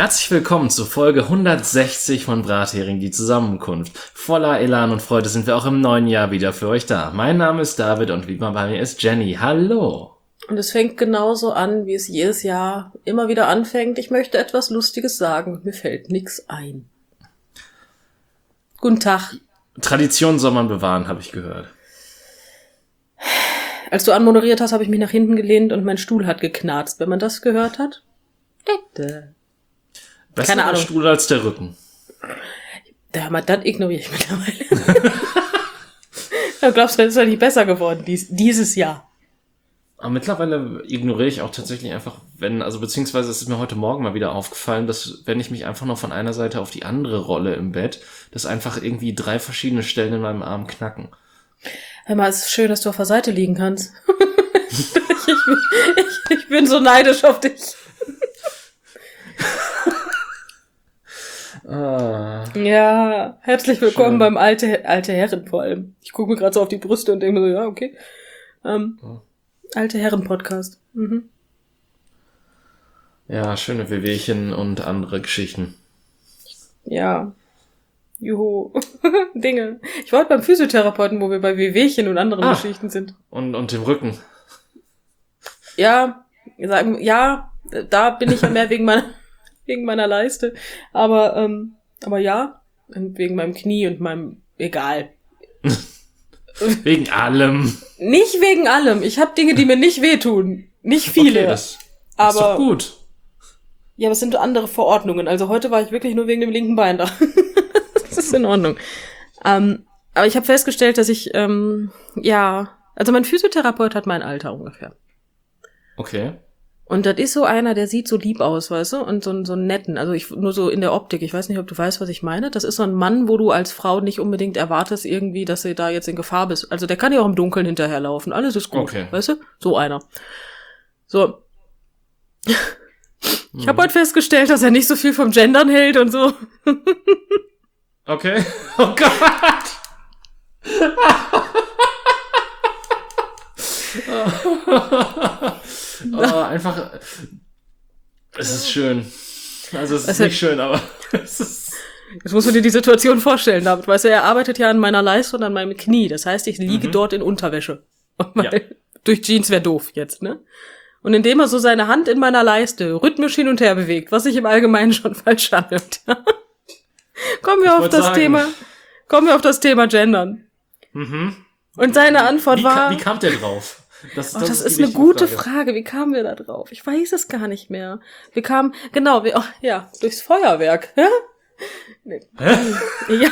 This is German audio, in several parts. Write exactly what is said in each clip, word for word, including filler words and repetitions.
Herzlich willkommen zu Folge hundertsechzig von Brathering, die Zusammenkunft. Voller Elan und Freude sind wir auch im neuen Jahr wieder für euch da. Mein Name ist David und wie immer bei mir ist Jenny. Hallo! Und es fängt genauso an, wie es jedes Jahr immer wieder anfängt. Ich möchte etwas Lustiges sagen. Mir fällt nichts ein. Guten Tag. Tradition soll man bewahren, habe ich gehört. Als du anmoderiert hast, habe ich mich nach hinten gelehnt und mein Stuhl hat geknarzt. Wenn man das gehört hat? Dätte. Besser Keine der Ahnung. Stuhl als der Rücken. Ja, mal, das ignoriere ich mittlerweile. Du glaubst, das ist ja nicht besser geworden dies, dieses Jahr. Aber mittlerweile ignoriere ich auch tatsächlich einfach, wenn, also beziehungsweise es ist mir heute Morgen mal wieder aufgefallen, dass wenn ich mich einfach noch von einer Seite auf die andere rolle im Bett, dass einfach irgendwie drei verschiedene Stellen in meinem Arm knacken. Hör mal, es ist schön, dass du auf der Seite liegen kannst. ich, bin, ich, ich bin so neidisch auf dich. Ah. Ja, herzlich willkommen Schön. beim alte, alte Herren vor allem. Ich gucke mir gerade so auf die Brüste und denke mir so, ja, okay. Ähm, Oh. Alte Herren-Podcast. Mhm. Ja, schöne Wehwehchen und andere Geschichten. Ja. Juhu. Dinge. Ich war heute beim Physiotherapeuten, wo wir bei Wehwehchen und anderen Ah. Geschichten sind. Und, und dem Rücken. Ja, sagen, ja, da bin ich ja mehr wegen meiner, wegen meiner Leiste. Aber, ähm, aber ja, und wegen meinem Knie und meinem, egal. Wegen allem. Nicht wegen allem. Ich habe Dinge, die mir nicht wehtun. Nicht viele. Okay, das aber, ist doch gut. Ja, aber es sind andere Verordnungen. Also heute war ich wirklich nur wegen dem linken Bein da. Das ist in Ordnung. Ähm, aber ich habe festgestellt, dass ich, ähm, ja, also mein Physiotherapeut hat mein Alter ungefähr. Okay. Und das ist so einer, der sieht so lieb aus, weißt du? Und so, so einen netten, also ich nur so in der Optik. Ich weiß nicht, ob du weißt, was ich meine. Das ist so ein Mann, wo du als Frau nicht unbedingt erwartest irgendwie, dass du da jetzt in Gefahr bist. Also der kann ja auch im Dunkeln hinterherlaufen. Alles ist gut, Okay. weißt du? So einer. So. Ich Hm. habe heute festgestellt, dass er nicht so viel vom Gendern hält und so. Okay. Oh Gott. Oh, einfach. Es ist schön. Also es ist Also- nicht schön, aber es ist. Jetzt musst du dir die Situation vorstellen, David. Weißt du, er arbeitet ja an meiner Leiste und an meinem Knie. Das heißt, ich liege Mhm. dort in Unterwäsche. Weil Ja. durch Jeans wäre doof jetzt, ne? Und indem er so seine Hand in meiner Leiste rhythmisch hin und her bewegt, was sich im Allgemeinen schon falsch anhört. Kommen wir Ich auf wollt das sagen. Thema, kommen wir auf das Thema Gendern. Mhm. Und seine Antwort Wie, war, ka- wie kam der drauf? Das, oh, das, ist die eine wichtige gute Frage. Frage. Wie kamen wir da drauf? Ich weiß es gar nicht mehr. Wir kamen, genau, wir, oh, ja, durchs Feuerwerk. Ja? Nee. Hä? Ja.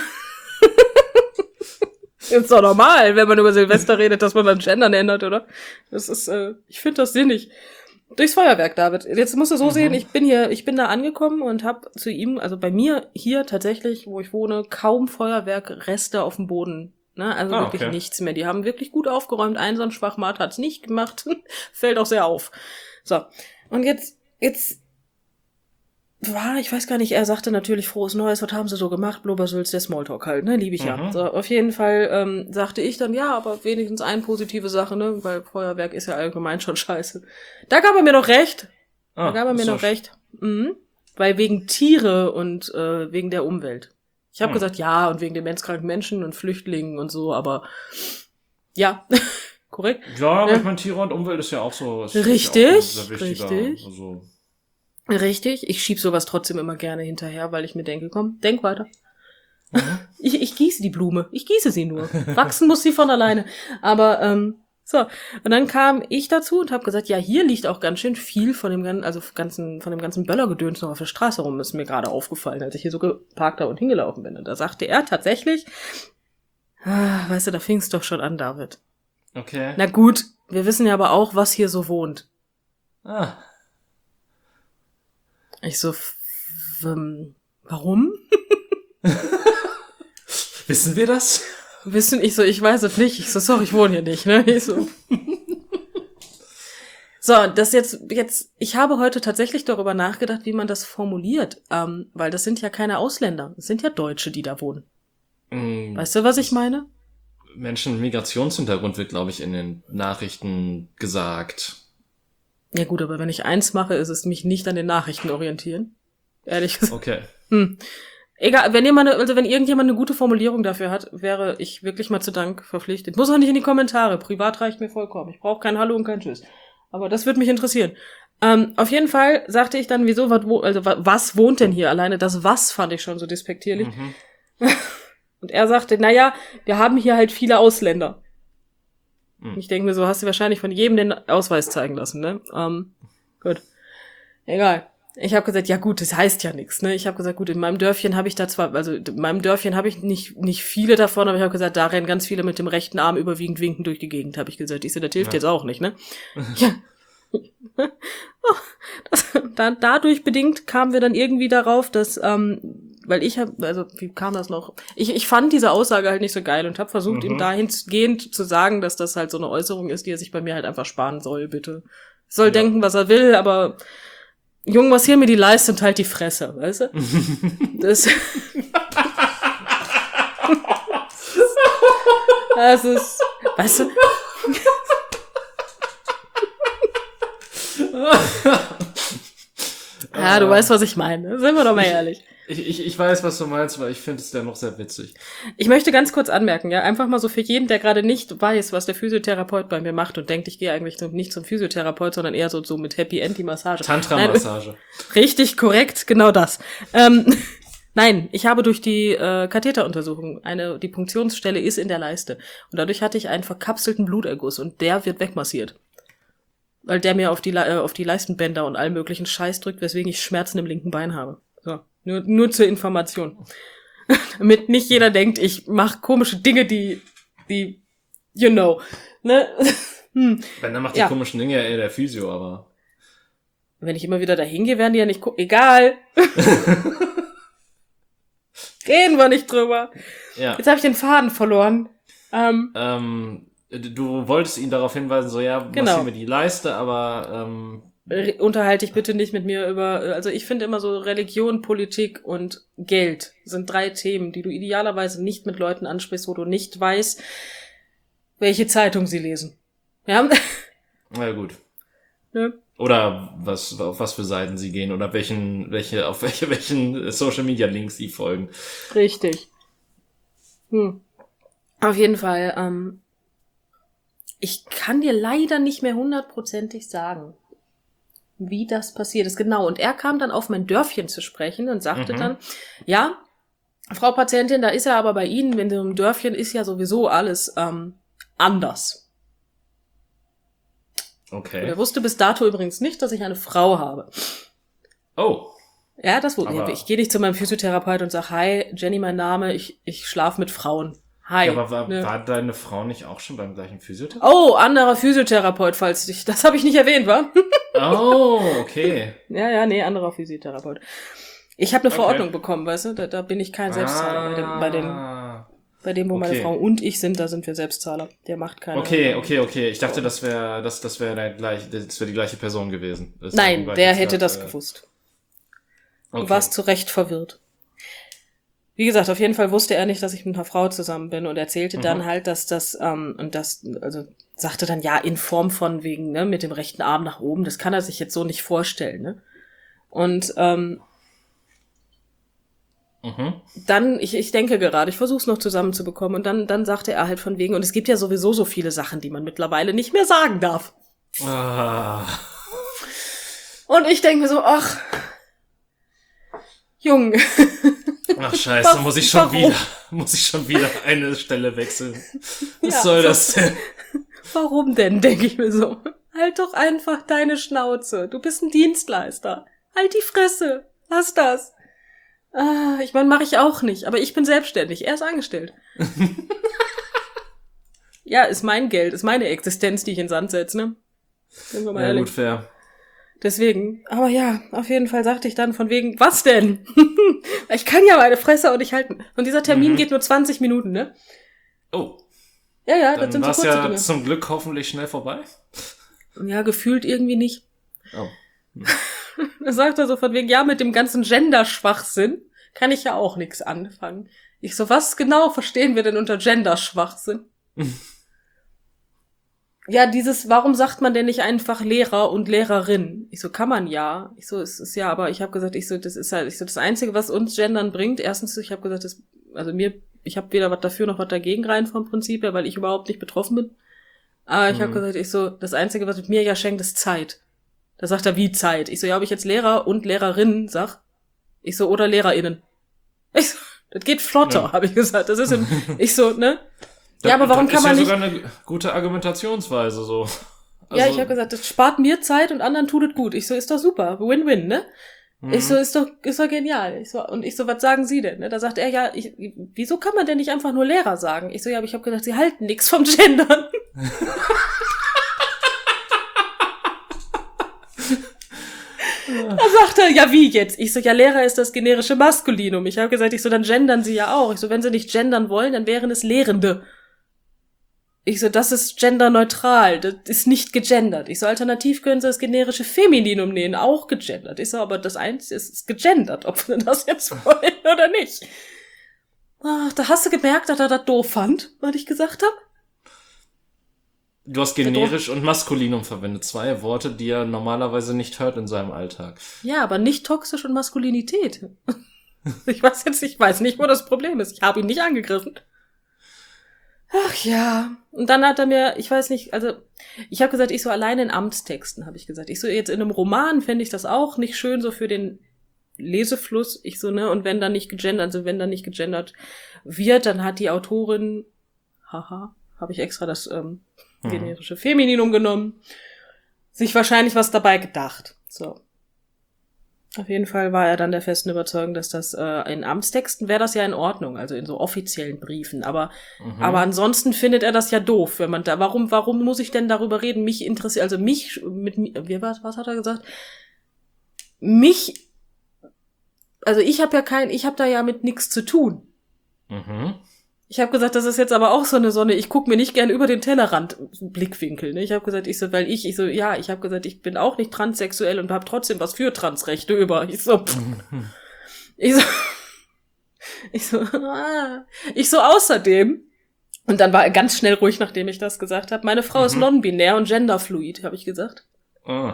Ist doch normal, wenn man über Silvester redet, dass man dann Gendern ändert, oder? Das ist, äh, ich finde das sinnig. Durchs Feuerwerk, David. Jetzt musst du so Mhm. sehen, ich bin hier, ich bin da angekommen und habe zu ihm, also bei mir hier tatsächlich, wo ich wohne, kaum Feuerwerkreste auf dem Boden. Ne? Also Ah, wirklich okay. nichts mehr. Die haben wirklich gut aufgeräumt. Ein so ein Schwachmat hat's nicht gemacht. Fällt auch sehr auf. So. Und jetzt, jetzt war, ich weiß gar nicht, er sagte natürlich frohes Neues, was haben sie so gemacht? Blubbersülz, der Smalltalk halt, ne? Liebe ich ja. Mhm. So, auf jeden Fall ähm, sagte ich dann, ja, aber wenigstens eine positive Sache, ne? Weil Feuerwerk ist ja allgemein schon scheiße. Da gab er mir noch recht. Da Ah, gab er mir ist noch doch- recht. Mhm. Weil wegen Tiere und äh, wegen der Umwelt. Ich habe Hm. gesagt, ja, und wegen demenzkranken Menschen und Flüchtlingen und so, aber ja, korrekt. Ja, aber Ja. ich meine, Tiere und Umwelt ist ja auch so. Ist Richtig, ja auch ein sehr wichtiger, richtig. Also, Richtig. Ich schieb sowas trotzdem immer gerne hinterher, weil ich mir denke, komm, denk weiter. mhm. Ich, ich gieße die Blume. Ich gieße sie nur. Wachsen muss sie von alleine. Aber, ähm, so. Und dann kam ich dazu und habe gesagt, ja, hier liegt auch ganz schön viel von dem ganzen, also ganzen, von dem ganzen Böllergedöns noch auf der Straße rum. Ist mir gerade aufgefallen, als ich hier so geparkt habe und hingelaufen bin. Und da sagte er tatsächlich, ah, weißt du, da fing's doch schon an, David. Okay. Na gut, wir wissen ja aber auch, was hier so wohnt. Ah. Ich so, f- ähm, warum? Wissen wir das? Wissen, ich so, ich weiß es nicht. Ich so, sorry, ich wohne hier nicht, ne? Ich so. So, das jetzt, jetzt, ich habe heute tatsächlich darüber nachgedacht, wie man das formuliert, ähm, weil das sind ja keine Ausländer, das sind ja Deutsche, die da wohnen. Mm, Weißt du, was ich meine? Menschen mit Migrationshintergrund wird, glaube ich, in den Nachrichten gesagt. Ja gut, aber wenn ich eins mache, ist es mich nicht an den Nachrichten orientieren. Ehrlich gesagt. Okay. Hm. Egal, wenn jemand, also wenn irgendjemand eine gute Formulierung dafür hat, wäre ich wirklich mal zu Dank verpflichtet. Muss auch nicht in die Kommentare. Privat reicht mir vollkommen. Ich brauche kein Hallo und kein Tschüss. Aber das würde mich interessieren. Ähm, auf jeden Fall sagte ich dann, wieso, was, wo, also was wohnt denn hier alleine? Das was fand ich schon so despektierlich. Mhm. Und er sagte, naja, wir haben hier halt viele Ausländer. Mhm. Ich denke mir so, hast du wahrscheinlich von jedem den Ausweis zeigen lassen, ne? Ähm, gut. Egal. Ich habe gesagt, ja gut, das heißt ja nichts, ne? Ich habe gesagt, gut, in meinem Dörfchen habe ich da zwar, also in meinem Dörfchen habe ich nicht nicht viele davon, aber ich habe gesagt, da rennen ganz viele mit dem rechten Arm überwiegend winkend durch die Gegend, habe ich gesagt. Ich so, das hilft ja. jetzt auch nicht, ne? Ja. Oh, das, da, dadurch bedingt kamen wir dann irgendwie darauf, dass, ähm, weil ich habe, also wie kam das noch? Ich, ich fand diese Aussage halt nicht so geil und habe versucht, mhm. ihm dahingehend zu sagen, dass das halt so eine Äußerung ist, die er sich bei mir halt einfach sparen soll, bitte. Soll ja. denken, was er will, aber Jung, massier mir die Leiste und halt die Fresse, weißt du? Das, das ist, weißt du? Ja, du weißt, was ich meine. Sind wir doch mal ehrlich. Ich, ich, ich weiß, was du meinst, weil ich finde es dennoch sehr witzig. Ich möchte ganz kurz anmerken, ja, einfach mal so für jeden, der gerade nicht weiß, was der Physiotherapeut bei mir macht und denkt, ich gehe eigentlich nicht zum Physiotherapeut, sondern eher so, so mit Happy End die Massage. Tantra-Massage. Richtig, korrekt, genau das. Ähm, nein, ich habe durch die äh, Katheteruntersuchung, eine, die Punktionsstelle ist in der Leiste. Und dadurch hatte ich einen verkapselten Bluterguss und der wird wegmassiert. Weil der mir auf die, äh, auf die Leistenbänder und allen möglichen Scheiß drückt, weswegen ich Schmerzen im linken Bein habe. So, nur, nur zur Information. Damit nicht jeder denkt, ich mache komische Dinge, die, die, you know, ne? hm. Wenn, dann macht die ja. komischen Dinge ja eher der Physio, aber... Wenn ich immer wieder dahin gehe, werden die ja nicht gucken. Egal. Reden wir nicht drüber. Ja. Jetzt habe ich den Faden verloren. Ähm, ähm, du wolltest ihn darauf hinweisen, so, ja, genau. massier mir die Leiste, aber... Ähm, unterhalte dich bitte nicht mit mir über, also ich finde immer so Religion, Politik und Geld sind drei Themen, die du idealerweise nicht mit Leuten ansprichst, wo du nicht weißt, welche Zeitung sie lesen. Ja? Na gut. Ja. Oder was, auf was für Seiten sie gehen oder welchen, welche, auf welche, welchen Social Media Links sie folgen. Richtig. Hm. Auf jeden Fall, ähm, ich kann dir leider nicht mehr hundertprozentig sagen, wie das passiert ist. Genau. Und er kam dann auf mein Dörfchen zu sprechen und sagte mhm. dann, ja, Frau Patientin, da ist ja aber bei Ihnen, in dem Dörfchen ist ja sowieso alles ähm, anders. Okay. Und er wusste bis dato übrigens nicht, dass ich eine Frau habe. Oh. Ja, das wusste ich. Ich gehe nicht zu meinem Physiotherapeut und sage, hi, Jenny, mein Name, ich ich schlafe mit Frauen. Hi. Ja, aber war, ne? war deine Frau nicht auch schon beim gleichen Physiotherapeut? Oh, anderer Physiotherapeut, falls ich, das habe ich nicht erwähnt, wa? Oh, okay. Ja, ja, nee, anderer Physiotherapeut. Ich habe eine okay. Verordnung bekommen, weißt du, da, da bin ich kein Selbstzahler. Ah. Bei dem, bei dem, bei dem wo okay. meine Frau und ich sind, da sind wir Selbstzahler. Der macht keine... Okay, okay, okay. Ich dachte, das wäre das, das wäre der gleich, das wäre die gleiche Person gewesen. Das Nein, der hätte das äh, gewusst. Okay. Du warst zu Recht verwirrt. Wie gesagt, auf jeden Fall wusste er nicht, dass ich mit einer Frau zusammen bin und erzählte mhm. dann halt, dass das, ähm, und das, also sagte dann, ja, in Form von wegen, ne, mit dem rechten Arm nach oben, das kann er sich jetzt so nicht vorstellen, ne? Und, ähm, mhm. dann, ich, ich denke gerade, ich versuche es noch zusammenzubekommen und dann, dann sagte er halt von wegen, und es gibt ja sowieso so viele Sachen, die man mittlerweile nicht mehr sagen darf. Ah. Und ich denke mir so, ach, Junge. Ach scheiße, warum? muss ich schon warum? wieder, muss ich schon wieder eine Stelle wechseln. Was ja, soll so, das denn? Warum denn, denke ich mir so. Halt doch einfach deine Schnauze. Du bist ein Dienstleister. Halt die Fresse. Lass das. Ah, ich meine, mache ich auch nicht. Aber ich bin selbstständig. Er ist angestellt. Ja, ist mein Geld, ist meine Existenz, die ich in den Sand setze, ne? Sind wir mal ja, ehrlich. Gut, fair. Deswegen, aber ja, auf jeden Fall sagte ich dann von wegen, was denn? Ich kann ja meine Fresse auch nicht halten. Und dieser Termin mhm. geht nur zwanzig Minuten, ne? Oh. Ja, ja, dann das sind so kurze ja Dinge. Zum Glück hoffentlich schnell vorbei. Ja, gefühlt irgendwie nicht. Oh. Hm. Da sagt er so von wegen, ja, mit dem ganzen Gender-Schwachsinn kann ich ja auch nichts anfangen. Ich so, was genau verstehen wir denn unter Gender-Schwachsinn? ja, dieses, warum sagt man denn nicht einfach Lehrer und Lehrerin? Ich so, kann man ja. Ich so, es ist ja, aber ich habe gesagt, ich so, das ist halt, ich so, das Einzige, was uns Gendern bringt, erstens, ich habe gesagt, das, also mir, ich habe weder was dafür noch was dagegen rein vom Prinzip her, weil ich überhaupt nicht betroffen bin. Aber ich mhm. habe gesagt, ich so, das Einzige, was mir ja schenkt, ist Zeit. Da sagt er, wie Zeit? Ich so, ja, ob ich jetzt Lehrer und Lehrerinnen sag? Ich so, oder LehrerInnen. Ich so, das geht flotter, ja. habe ich gesagt. Das ist im, ich so, ne? Das, ja, aber warum kann man nicht... nicht... Das ist ja sogar eine gute Argumentationsweise, so. Also, ja, ich habe gesagt, das spart mir Zeit und anderen tut es gut. Ich so, ist doch super. Win-win, ne? Mhm. Ich so, ist doch, ist doch genial. Ich so, und ich so, was sagen Sie denn? Ne? Da sagt er, ja, ich, wieso kann man denn nicht einfach nur Lehrer sagen? Ich so, ja, aber ich habe gedacht, Sie halten nichts vom Gendern. Da sagt er, ja, wie jetzt? Ich so, ja, Lehrer ist das generische Maskulinum. Ich habe gesagt, ich so, dann gendern Sie ja auch. Ich so, wenn Sie nicht gendern wollen, dann wären es Lehrende. Ich so, das ist genderneutral, das ist nicht gegendert. Ich so, alternativ können Sie das generische Femininum nehmen, auch gegendert. Ich so, aber das eins ist, ist gegendert, ob wir das jetzt wollen oder nicht. Ach, da hast du gemerkt, dass er das doof fand, was ich gesagt habe. Du hast generisch und Maskulinum verwendet. Zwei Worte, die er normalerweise nicht hört in seinem Alltag. Ja, aber nicht toxisch und Maskulinität. Ich weiß jetzt, ich weiß nicht, wo das Problem ist. Ich habe ihn nicht angegriffen. Ach ja. Und dann hat er mir, ich weiß nicht, also ich habe gesagt, ich so alleine in Amtstexten, habe ich gesagt. Ich so, jetzt in einem Roman fände ich das auch nicht schön, so für den Lesefluss. Ich so, ne, und wenn dann nicht gegendert, also wenn dann nicht gegendert wird, dann hat die Autorin, haha, habe ich extra das ähm, generische Femininum genommen, sich wahrscheinlich was dabei gedacht. So. Auf jeden Fall war er dann der festen Überzeugung, dass das äh, in Amtstexten wäre das ja in Ordnung, also in so offiziellen Briefen. Aber mhm. aber ansonsten findet er das ja doof, wenn man da. Warum warum muss ich denn darüber reden? Mich interessiert, also mich mit wie was was hat er gesagt? Mich, also ich habe ja kein, ich habe da ja mit nichts zu tun. Mhm. Ich habe gesagt, das ist jetzt aber auch so eine Sonne, ich gucke mir nicht gern über den Tellerrand Blickwinkel. Ne? Ich habe gesagt, ich so, weil ich, ich so, ja, ich habe gesagt, ich bin auch nicht transsexuell und habe trotzdem was für Transrechte über. Ich so, pff. ich so, ich so, ah. ich so außerdem, und dann war er ganz schnell ruhig, nachdem ich das gesagt habe, meine Frau mhm. ist non-binär und genderfluid, habe ich gesagt. Oh.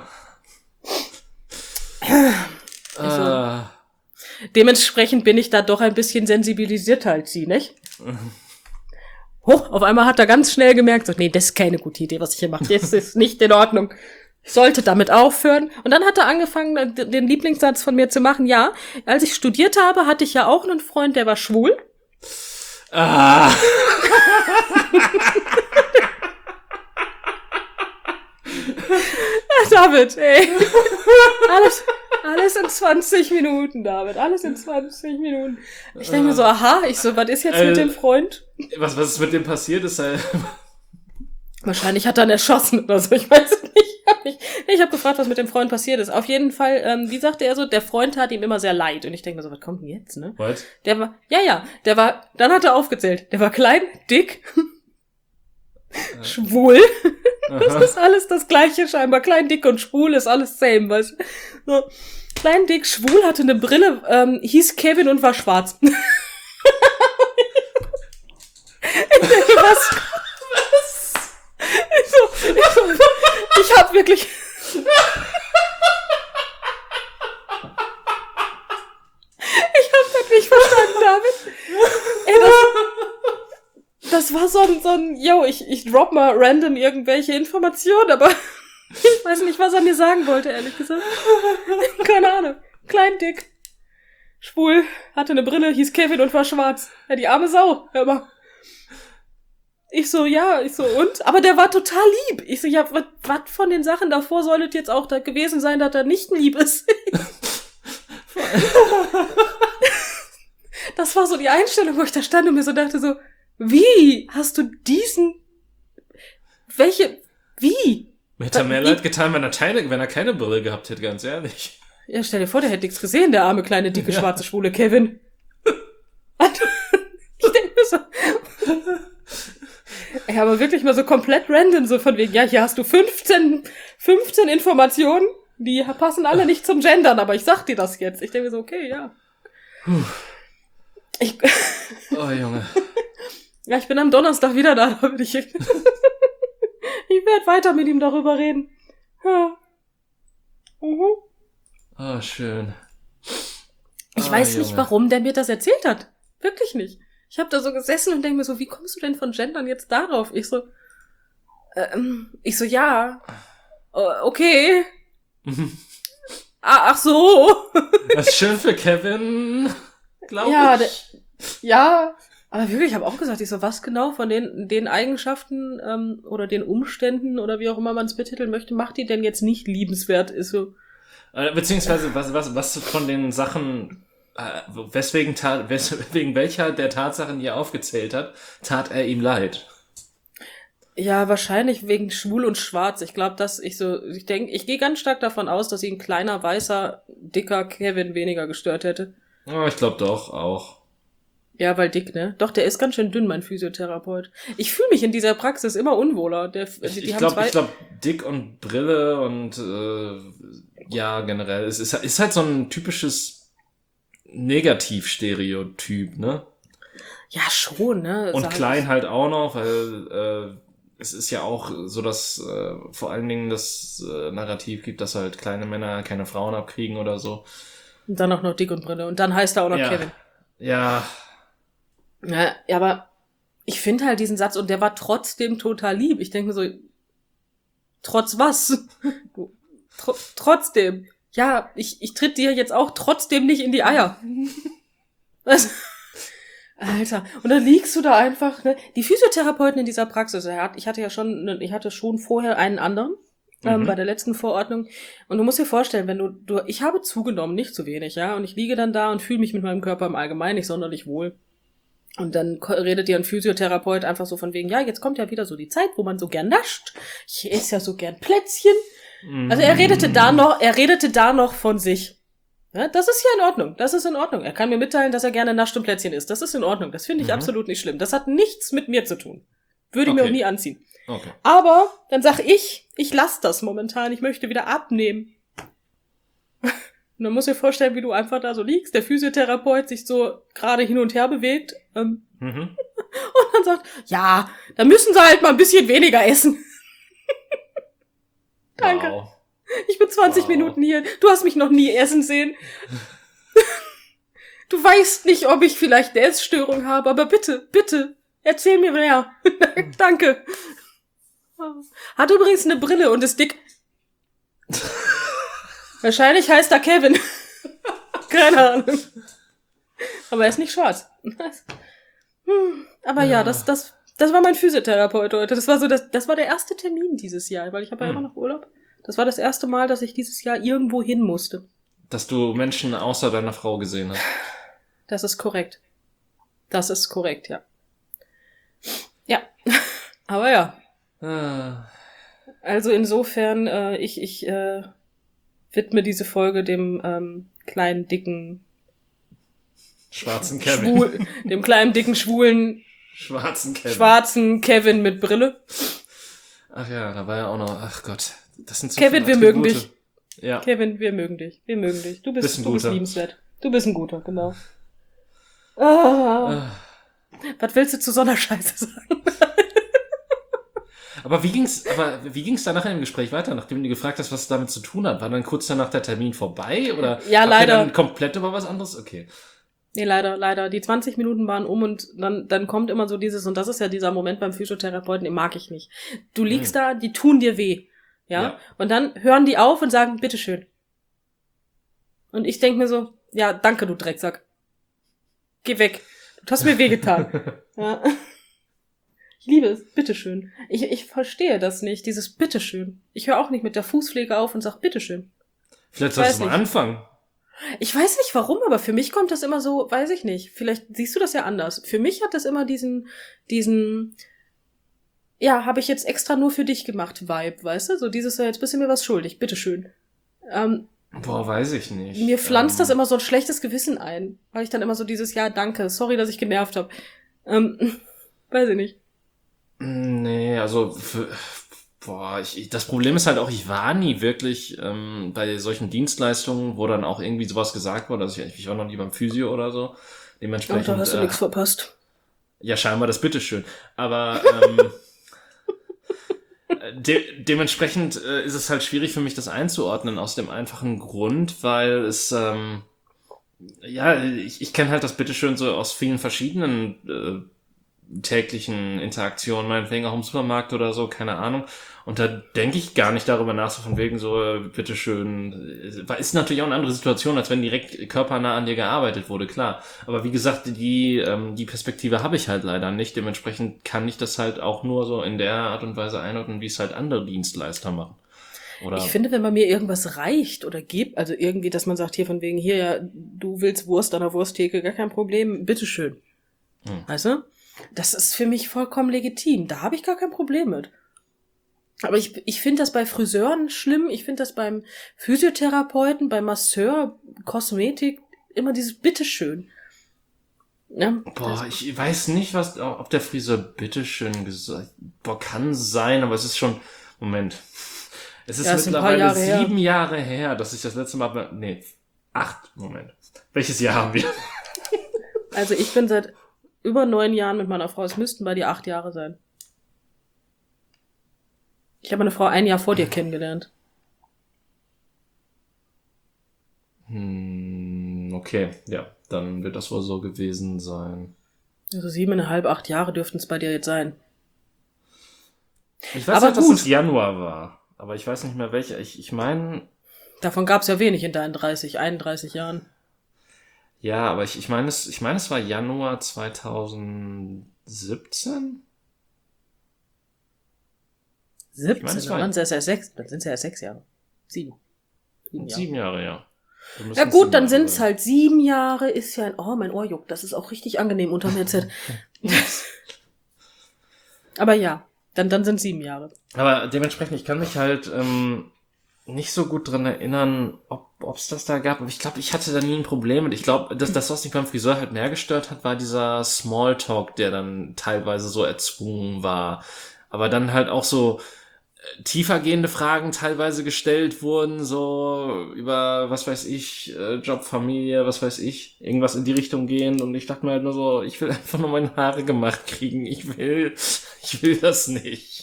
Ich so, uh. Dementsprechend bin ich da doch ein bisschen sensibilisierter als sie, nicht? Hoch, auf einmal hat er ganz schnell gemerkt, so, nee, das ist keine gute Idee, was ich hier mache. Das ist nicht in Ordnung. Ich sollte damit aufhören. Und dann hat er angefangen, den Lieblingssatz von mir zu machen. Ja, als ich studiert habe, hatte ich ja auch einen Freund, der war schwul. Ah. David, ey. Alles, alles in zwanzig Minuten, David. Alles in zwanzig Minuten. Ich denke mir so, aha, ich so, was ist jetzt äh, mit dem Freund? Was, was ist mit dem passiert? Ist er Wahrscheinlich hat er ihn erschossen oder so, ich weiß es nicht. Ich habe nicht, ich hab gefragt, was mit dem Freund passiert ist. Auf jeden Fall, ähm, wie sagte er so, der Freund tat ihm immer sehr leid. Und ich denke mir so, was kommt denn jetzt, ne? What? Der war, ja, ja, der war, dann hat er aufgezählt. Der war klein, dick, äh. schwul. Aha. Das ist alles das Gleiche scheinbar. Klein, dick und schwul ist alles same, weißt du? So. Klein, dick, schwul, hatte eine Brille, ähm, hieß Kevin und war schwarz. Ich denke, was? Was? Ich so, ich so, ich hab wirklich... Ich hab das nicht verstanden, David. Ey, das, das war so ein, so ein, yo, ich, ich drop mal random irgendwelche Informationen, aber ich weiß nicht, was er mir sagen wollte, ehrlich gesagt. Keine Ahnung. Klein, dick, schwul, hatte eine Brille, hieß Kevin und war schwarz. Ja, die arme Sau, hör mal. Ich so, ja, ich so, und? Aber der war total lieb. Ich so, ja, was von den Sachen davor soll es jetzt auch da gewesen sein, dass er nicht lieb ist? Das war so die Einstellung, wo ich da stand und mir so dachte so, wie hast du diesen, welche, wie? Hätte er mehr leid getan, wenn er keine, wenn er keine Brille gehabt hätte, ganz ehrlich. Ja, stell dir vor, der hätte nichts gesehen, der arme, kleine, dicke, ja. schwarze, schwule Kevin. Ich denke mir so, ey, aber wirklich mal so komplett random, so von wegen, ja, hier hast du fünfzehn, fünfzehn Informationen, die passen alle nicht zum Gendern, aber ich sag dir das jetzt. Ich denke mir so, okay, ja. Puh. Ich, oh, Junge. Ja, ich bin am Donnerstag wieder da, da bin ich, ich bin werde weiter mit ihm darüber reden. Ja. Mhm. Oh, schön. Ich Ah, weiß Junge. nicht, warum der mir das erzählt hat. Wirklich nicht. Ich habe da so gesessen und denke mir so, wie kommst du denn von Gendern jetzt darauf? Ich so, ähm, ich so, ja, äh, okay. ah, ach so. Das ist schön für Kevin, glaube Ja, ich. der, ja, aber wirklich, ich habe auch gesagt, ich so, was genau von den, den Eigenschaften ähm, oder den Umständen oder wie auch immer man es betiteln möchte, macht die denn jetzt nicht liebenswert? Ist so, Äh, Beziehungsweise, was, was, was von den Sachen, äh, weswegen, tat, wes, wegen welcher der Tatsachen, die er aufgezählt hat, tat er ihm leid? ja, wahrscheinlich wegen schwul und schwarz. Ich glaube, dass ich so, ich denke, ich gehe ganz stark davon aus, dass ihn ein kleiner, weißer, dicker Kevin weniger gestört hätte. Oh, ich glaube doch, auch. Ja, weil dick, ne? Doch, der ist ganz schön dünn, mein Physiotherapeut. Ich fühle mich in dieser Praxis immer unwohler. Der, Ich, die, die ich haben glaube, zwei... ich glaube, dick und Brille und äh, ja, generell. Es ist, ist halt so ein typisches Negativstereotyp, ne? Ja, schon, ne? Und Sag klein ich. halt auch noch, weil äh, es ist ja auch so, dass äh, vor allen Dingen das äh, Narrativ gibt, dass halt kleine Männer keine Frauen abkriegen oder so. Und dann auch noch dick und Brille. Und dann heißt er auch noch Ja. Kevin. Ja, Ja, ja, aber ich finde halt diesen Satz, und der war trotzdem total lieb. Ich denke mir so, trotz was? Tr trotzdem. Ja, ich, ich tritt dir jetzt auch trotzdem nicht in die Eier. Was? Alter, und dann liegst du da einfach, ne? Die Physiotherapeuten in dieser Praxis, er hat, ich hatte ja schon, ne, ich hatte schon vorher einen anderen, ähm, Mhm. bei der letzten Verordnung. Und du musst dir vorstellen, wenn du, du, ich habe zugenommen, nicht zu wenig, ja, und ich liege dann da und fühle mich mit meinem Körper im Allgemeinen nicht sonderlich wohl. Und dann ko- redet dir ein Physiotherapeut einfach so von wegen, ja, jetzt kommt ja wieder so die Zeit, wo man so gern nascht. Ich esse ja so gern Plätzchen. Also er redete da noch, er redete da noch von sich. Ja, das ist ja in Ordnung. Das ist in Ordnung. Er kann mir mitteilen, dass er gerne nascht und Plätzchen isst. Das ist in Ordnung. Das finde ich Mhm. absolut nicht schlimm. Das hat nichts mit mir zu tun. Würde ich mir Okay. auch nie anziehen. Okay. Aber dann sag ich, ich lasse das momentan. Ich möchte wieder abnehmen. Und dann musst du dir vorstellen, wie du einfach da so liegst, der Physiotherapeut sich so gerade hin und her bewegt ähm, Mhm. und dann sagt, ja, dann müssen sie halt mal ein bisschen weniger essen. Danke. Wow. Ich bin zwanzig Wow. Minuten hier. Du hast mich noch nie essen sehen. Du weißt nicht, ob ich vielleicht eine Essstörung habe, aber bitte, bitte, erzähl mir mehr. Danke. Hat übrigens eine Brille und ist dick. Wahrscheinlich heißt er Kevin. Keine Ahnung. Aber er ist nicht schwarz. Hm, Aber ja, Ja. das, das, das war mein Physiotherapeut heute. Das war so, das, das war der erste Termin dieses Jahr, weil ich habe ja Hm. immer noch Urlaub. Das war das erste Mal, dass ich dieses Jahr irgendwo hin musste. Dass du Menschen außer deiner Frau gesehen hast. Das ist korrekt. Das ist korrekt, ja. Ja. Aber ja. Ah. Also insofern, äh, ich, ich äh, widme diese Folge dem ähm, kleinen, dicken, Schwarzen Kevin. schwul, dem kleinen, dicken, schwulen, Schwarzen Kevin. schwarzen Kevin mit Brille. Ach ja, da war ja auch noch, ach Gott. Das sind so Kevin, viele wir mögen Attribute. dich. Ja. Kevin, wir mögen dich. Wir mögen dich. Du bist, Bist ein du bist Guter. liebenswert. Du bist ein guter, genau. Ah, Ah. was willst du zu so einer Scheiße sagen? Aber wie ging's, aber wie ging's danach im Gespräch weiter, nachdem du gefragt hast, was es damit zu tun hat? War dann kurz danach der Termin vorbei oder Ja, habt ihr leider. dann komplett über was anderes? Okay. Nee, leider, leider. Die zwanzig Minuten waren um und dann, dann kommt immer so dieses, und das ist ja dieser Moment beim Physiotherapeuten, den mag ich nicht. Du liegst Hm. da, die tun dir weh. Ja? Ja. Und dann hören die auf und sagen, bitteschön. Und ich denk mir so, ja, danke, du Drecksack. Geh weg. Du hast mir wehgetan. Ja. Ich liebe es. Bitteschön. Ich, ich verstehe das nicht, dieses Bitteschön. Ich höre auch nicht mit der Fußpflege auf und sag Bitteschön. Vielleicht weiß solltest du mal nicht. anfangen. Ich weiß nicht warum, aber für mich kommt das immer so, weiß ich nicht. Vielleicht siehst du das ja anders. Für mich hat das immer diesen, diesen, ja, habe ich jetzt extra nur für dich gemacht, Vibe, weißt du? So dieses, ja, jetzt bist du mir was schuldig, bitteschön. Ähm, Boah, weiß ich nicht. mir pflanzt ähm, das immer so ein schlechtes Gewissen ein, weil ich dann immer so dieses, ja, danke, sorry, dass ich genervt habe. Ähm, weiß ich nicht. Nee, also für, boah, ich, ich, das Problem ist halt auch, ich war nie wirklich ähm, bei solchen Dienstleistungen, wo dann auch irgendwie sowas gesagt wurde. Also ich, ich war noch nie beim Physio oder so. Oh, Dementsprechend. da hast du äh, nichts verpasst. Ja, scheinbar das Bitteschön. Aber ähm, De- dementsprechend äh, ist es halt schwierig für mich, das einzuordnen, aus dem einfachen Grund, weil es, ähm, ja, ich, ich kenne halt das bitteschön so aus vielen verschiedenen äh, täglichen Interaktionen, meinetwegen auch im Supermarkt oder so, keine Ahnung. Und da denke ich gar nicht darüber nach, so von wegen so, äh, bitteschön, äh, ist natürlich auch eine andere Situation, als wenn direkt körpernah an dir gearbeitet wurde, klar. Aber wie gesagt, die, ähm, die Perspektive habe ich halt leider nicht. Dementsprechend kann ich das halt auch nur so in der Art und Weise einordnen, wie es halt andere Dienstleister machen. Oder Ich finde, wenn man mir irgendwas reicht oder gibt, also irgendwie, dass man sagt, hier von wegen, hier, ja, du willst Wurst an der Wursttheke, gar kein Problem, bitteschön. Hm. Weißt du? Das ist für mich vollkommen legitim. Da habe ich gar kein Problem mit. Aber ich, ich finde das bei Friseuren schlimm. Ich finde das beim Physiotherapeuten, beim Masseur, Kosmetik, immer dieses Bitteschön. Ja, Boah, ich weiß nicht, was, ob der Friseur bitteschön gesagt, boah, kann sein, aber es ist schon, Moment. Es ist Ja, ist ein paar mittlerweile Jahre her. sieben Jahre her, dass ich das letzte Mal, nee, acht, Moment. Welches Jahr haben wir? also ich bin seit über neun Jahren mit meiner Frau. Es müssten bei dir acht Jahre sein. Ich habe meine Frau ein Jahr vor dir kennengelernt. Hm, okay, ja, dann wird das wohl so gewesen sein. Also siebeneinhalb, acht Jahre dürften es bei dir jetzt sein. Ich weiß Aber nicht, dass gut. es Januar war, aber ich weiß nicht mehr welcher. Ich, ich meine, Davon gab es ja wenig in deinen dreißig, einunddreißig Jahren. ja, aber ich, ich meine, es, ich meine, es war Januar zweitausendsiebzehn? siebzehn, meine, es dann war- waren es erst sechs, dann sind es ja erst sechs Jahre. Sieben. Sieben Jahre. Sieben Jahre, ja. Da müssen Ja es gut, sieben dann Jahre sind es sein. halt sieben Jahre, ist ja ein, oh, mein Ohr juckt, das ist auch richtig angenehm unterm Headset. Aber ja, dann, dann sind sieben Jahre. Aber dementsprechend, ich kann mich halt ähm, nicht so gut dran erinnern, ob es das da gab. Aber ich glaube, ich hatte da nie ein Problem mit. Ich glaube, dass das, was mich beim Friseur halt mehr gestört hat, war dieser Smalltalk, der dann teilweise so erzwungen war. Aber dann halt auch so äh, tiefergehende Fragen teilweise gestellt wurden, so über, was weiß ich, äh, Job, Familie, was weiß ich, irgendwas in die Richtung gehen. Und ich dachte mir halt nur so, ich will einfach nur meine Haare gemacht kriegen. Ich will, ich will das nicht.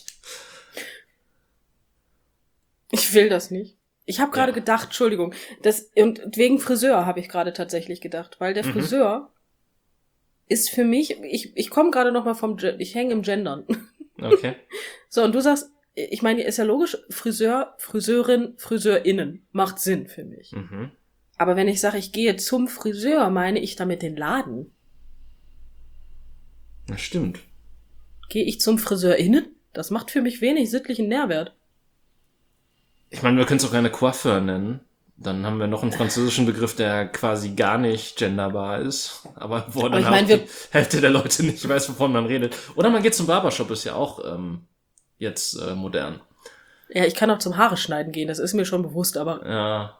Ich will das nicht. Ich habe gerade Ja. gedacht, Entschuldigung, das, und wegen Friseur habe ich gerade tatsächlich gedacht, weil der Mhm. Friseur ist für mich, ich, ich komme gerade noch mal vom, Gen- ich hänge im Gendern. Okay. So, und du sagst, ich meine, ist ja logisch, Friseur, Friseurin, Friseurinnen, macht Sinn für mich. Mhm. Aber wenn ich sage, ich gehe zum Friseur, meine ich damit den Laden. Das stimmt. Gehe ich zum Friseurinnen? Das macht für mich wenig sittlichen Nährwert. Ich meine, wir können es auch gerne Coiffeur nennen. Dann haben wir noch einen französischen Begriff, der quasi gar nicht genderbar ist. Aber wo Aber dann ich auch meine, die wir- Hälfte der Leute nicht weiß, wovon man redet. Oder man geht zum Barbershop, ist ja auch ähm, jetzt äh, modern. Ja, ich kann auch zum Haare schneiden gehen, das ist mir schon bewusst, aber, Ja.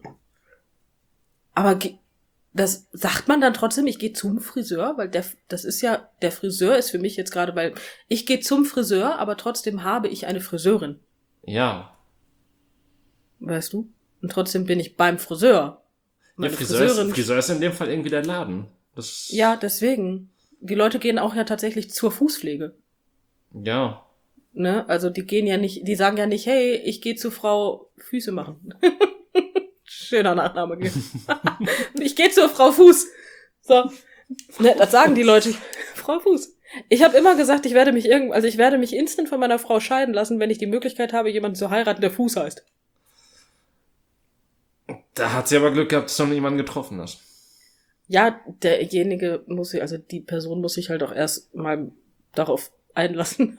aber ge- das sagt man dann trotzdem, ich gehe zum Friseur, weil der, das ist ja, der Friseur ist für mich jetzt gerade, weil ich gehe zum Friseur, aber trotzdem habe ich eine Friseurin, Ja. weißt du? Und trotzdem bin ich beim Friseur. Ja, Meine Friseur ist, Friseurin. Friseur ist in dem Fall irgendwie der Laden. Das, Ja, deswegen. Die Leute gehen auch ja tatsächlich zur Fußpflege. Ja. Ne? Also die gehen ja nicht, die sagen ja nicht, hey, ich gehe zu Frau Füße machen. Schöner Nachname. Ich gehe zur Frau Fuß. So. Ne, das sagen die Leute. Frau Fuß. Ich habe immer gesagt, ich werde mich irgend, also ich werde mich instant von meiner Frau scheiden lassen, wenn ich die Möglichkeit habe, jemanden zu heiraten, der Fuß heißt. Da hat sie aber Glück gehabt, dass du noch jemanden getroffen hast. Ja, derjenige muss sich, also die Person muss sich halt auch erst mal darauf einlassen.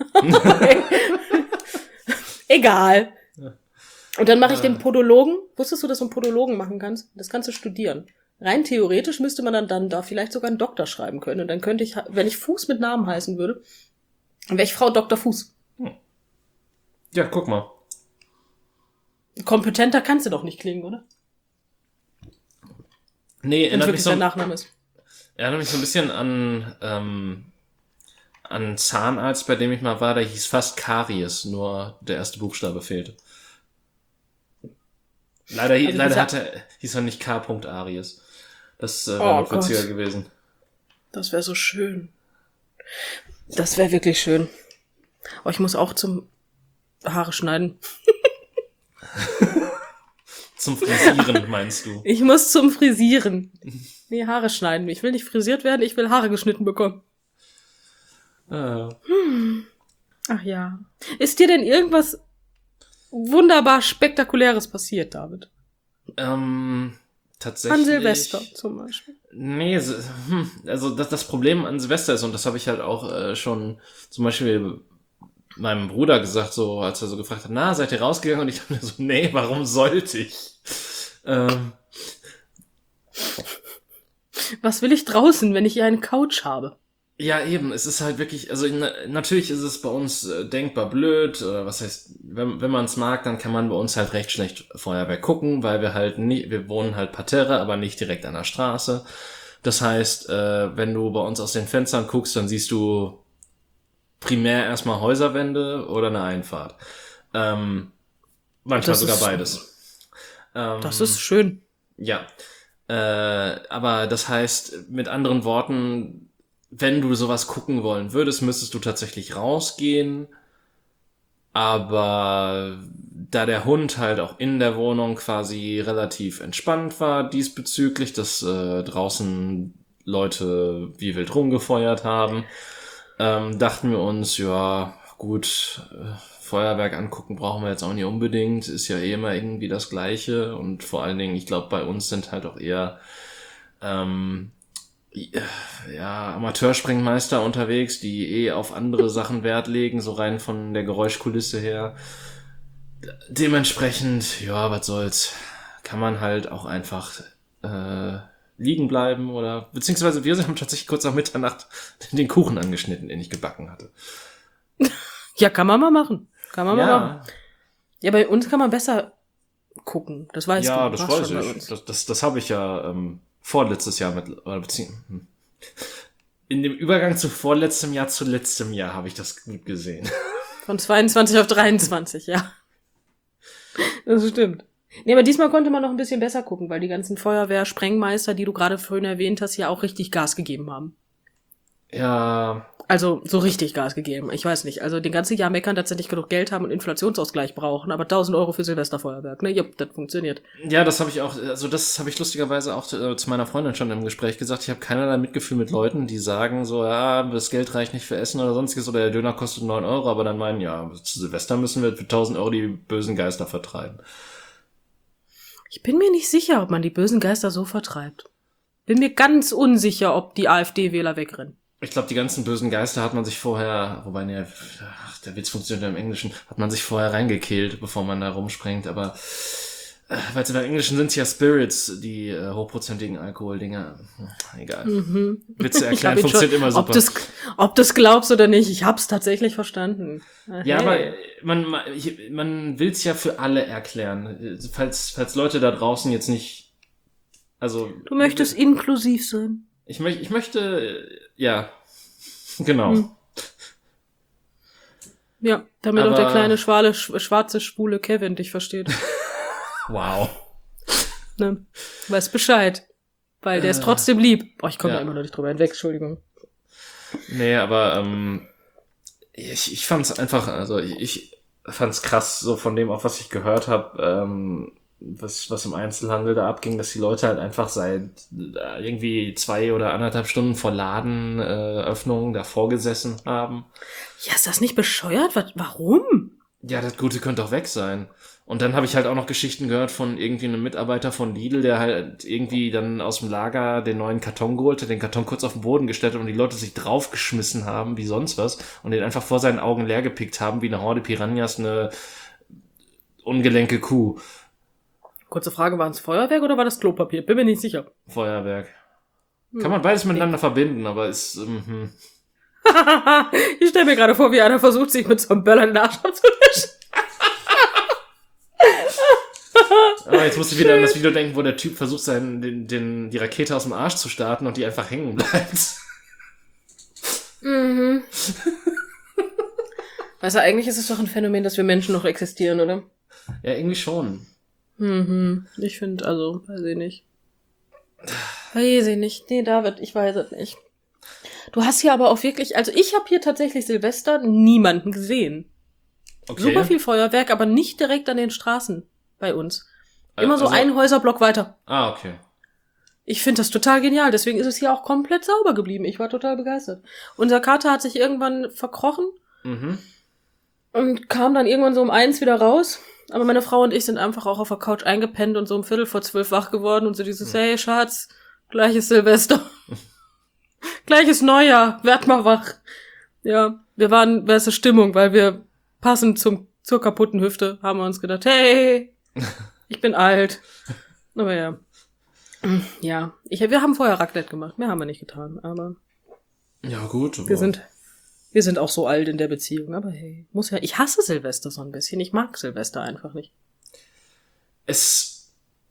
Egal. Und dann mache ich den Podologen. Wusstest du, dass du einen Podologen machen kannst? Das kannst du studieren. Rein theoretisch müsste man dann, dann da vielleicht sogar einen Doktor schreiben können. Und dann könnte ich, wenn ich Fuß mit Namen heißen würde, dann wäre ich Frau Doktor Fuß. Ja, guck mal. Kompetenter kannst du doch nicht klingen, oder? Nee, Wenn erinnert mich, wirklich so, der Nachname ist. erinnert mich so ein bisschen an, ähm, an Zahnarzt, bei dem ich mal war, der hieß fast Karies, nur der erste Buchstabe fehlte. Leider, Also leider dieser- hatte, hieß er nicht K. Aries. Das äh, wäre Oh noch witziger Gott. gewesen. Das wäre so schön. Das wäre wirklich schön. Aber ich muss auch zum... Haare schneiden. Zum Frisieren, meinst du? Ich muss zum Frisieren. Nee, Haare schneiden. Ich will nicht frisiert werden, ich will Haare geschnitten bekommen. Äh. Hm. Ach ja. Ist dir denn irgendwas wunderbar Spektakuläres passiert, David? Ähm, tatsächlich. An Silvester zum Beispiel. Nee, so- hm, also das, das Problem an Silvester ist, und das habe ich halt auch äh, schon zum Beispiel meinem Bruder gesagt, so als er so gefragt hat, na, seid ihr rausgegangen? Und ich dachte mir so, nee, warum sollte ich? Ähm, Was will ich draußen, wenn ich hier eine Couch habe? ja, eben, es ist halt wirklich, also na, natürlich ist es bei uns äh, denkbar blöd, oder was heißt, wenn, wenn man es mag, dann kann man bei uns halt recht schlecht Feuerwerk gucken, weil wir halt nicht, wir wohnen halt parterre, aber nicht direkt an der Straße. Das heißt, äh, wenn du bei uns aus den Fenstern guckst, dann siehst du primär erstmal Häuserwände oder eine Einfahrt. Ähm, manchmal Das sogar ist- beides. Ähm, Das ist schön. ja. Äh, aber das heißt, mit anderen Worten, wenn du sowas gucken wollen würdest, müsstest du tatsächlich rausgehen. Aber da der Hund halt auch in der Wohnung quasi relativ entspannt war diesbezüglich, dass äh, draußen Leute wie wild rumgefeuert haben, ähm, dachten wir uns, ja, gut, äh, Feuerwerk angucken brauchen wir jetzt auch nicht unbedingt, ist ja eh immer irgendwie das Gleiche und vor allen Dingen, ich glaube, bei uns sind halt auch eher ähm, ja, Amateurspringmeister unterwegs, die eh auf andere Sachen Wert legen, so rein von der Geräuschkulisse her. Dementsprechend, ja, was soll's, kann man halt auch einfach äh, liegen bleiben oder, beziehungsweise wir haben tatsächlich kurz nach Mitternacht den Kuchen angeschnitten, den ich gebacken hatte. Ja, kann man mal machen. Kann man mal machen. Ja, Ja, bei uns kann man besser gucken. Das weißt ja, du. das Warst weiß schon bei ich. uns. Das, das, das habe ich ja ähm, vorletztes Jahr mit, oder beziehungsweise in dem Übergang zu vorletztem Jahr zu letztem Jahr habe ich das gut gesehen. Von zweiundzwanzig auf dreiundzwanzig, ja. Das stimmt. Nee, aber diesmal konnte man noch ein bisschen besser gucken, weil die ganzen Feuerwehr-Sprengmeister, die du gerade vorhin erwähnt hast, ja auch richtig Gas gegeben haben. Ja, Also so richtig Gas gegeben. Ich weiß nicht. Also den ganzen Jahr meckern, dass sie nicht genug Geld haben und Inflationsausgleich brauchen, aber tausend Euro für Silvesterfeuerwerk. Ne, jupp, das funktioniert. ja, das habe ich auch, also das habe ich lustigerweise auch äh, zu meiner Freundin schon im Gespräch gesagt. Ich habe keinerlei Mitgefühl mit Leuten, die sagen so, ja, das Geld reicht nicht für Essen oder sonstiges oder der Döner kostet neun Euro, aber dann meinen, ja, zu Silvester müssen wir für tausend Euro die bösen Geister vertreiben. Ich bin mir nicht sicher, ob man die bösen Geister so vertreibt. Bin mir ganz unsicher, ob die AfD-Wähler wegrennen. Ich glaube, die ganzen bösen Geister hat man sich vorher, wobei, ne, ach, der Witz funktioniert ja im Englischen, hat man sich vorher reingekillt, bevor man da rumspringt, aber äh, weil im Englischen sind es ja Spirits, die äh, hochprozentigen Alkoholdinger. Hm, egal. Mhm. Witze Ich hab erklären ihn funktioniert schon- immer super. Ob du's, ob du's glaubst oder nicht, ich hab's tatsächlich verstanden. Ah, Ja, hey. aber man, man, ich- man will's ja für alle erklären. Falls, falls Leute da draußen jetzt nicht, also. Du möchtest inklusiv sein. Ich möchte, ich möchte, äh, ja, genau. Hm. Ja, damit Aber- auch der kleine schwale, sch schwarze, schwule Kevin dich versteht. Wow. Ne? Weiß Bescheid. Weil der ist Äh, trotzdem lieb. Boah, ich komme ja. da immer noch nicht drüber hinweg, Entschuldigung. Nee, aber ähm, ich, ich fand's einfach, also ich, ich fand's krass, so von dem, auch was ich gehört habe, ähm, was, was im Einzelhandel da abging, dass die Leute halt einfach seit äh, irgendwie zwei oder anderthalb Stunden vor Ladenöffnung äh, Öffnung davor gesessen haben. Ja, ist das nicht bescheuert? Was, warum? Ja, das Gute könnte auch weg sein. Und dann habe ich halt auch noch Geschichten gehört von irgendwie einem Mitarbeiter von Lidl, der halt irgendwie dann aus dem Lager den neuen Karton geholt hat, den Karton kurz auf den Boden gestellt hat und die Leute sich draufgeschmissen haben, wie sonst was, und den einfach vor seinen Augen leer gepickt haben, wie eine Horde Piranhas, eine ungelenke Kuh. Kurze Frage, war es Feuerwerk oder war das Klopapier? Bin mir nicht sicher. Feuerwerk. Hm. Kann man beides miteinander verbinden, aber ist, ähm, hm. Ich stelle mir gerade vor, wie einer versucht, sich mit so einem Böller den Arsch abzuwischen. Aber jetzt musst du wieder an das Video denken, wo der Typ versucht, seinen, den, den, die Rakete aus dem Arsch zu starten und die einfach hängen bleibt. Mhm. Also eigentlich ist es doch ein Phänomen, dass wir Menschen noch existieren, oder? Ja, irgendwie schon. Mhm. Ich finde, also, weiß ich nicht. Weiß ich nicht. Nee, David, ich weiß es nicht. Du hast hier aber auch wirklich, also ich habe hier tatsächlich Silvester niemanden gesehen. Okay. Super viel Feuerwerk, aber nicht direkt an den Straßen bei uns. Immer Äh, so also- einen Häuserblock weiter. Ah, okay. Ich finde das total genial, deswegen ist es hier auch komplett sauber geblieben. Ich war total begeistert. Unser Kater hat sich irgendwann verkrochen Mhm. und kam dann irgendwann so um eins wieder raus. Aber meine Frau und ich sind einfach auch auf der Couch eingepennt und so um Viertel vor zwölf wach geworden und so dieses, hey Schatz, gleiches Silvester. Gleiches Neujahr, werd mal wach. Ja, wir waren beste Stimmung, weil wir passend zum, zur kaputten Hüfte haben wir uns gedacht, hey, ich bin alt. Aber ja. Ja, ich, wir haben vorher Raclette gemacht, mehr haben wir nicht getan, aber Ja, gut. wir sind, wir sind auch so alt in der Beziehung, aber hey, muss ja, ich hasse Silvester so ein bisschen, ich mag Silvester einfach nicht. Es,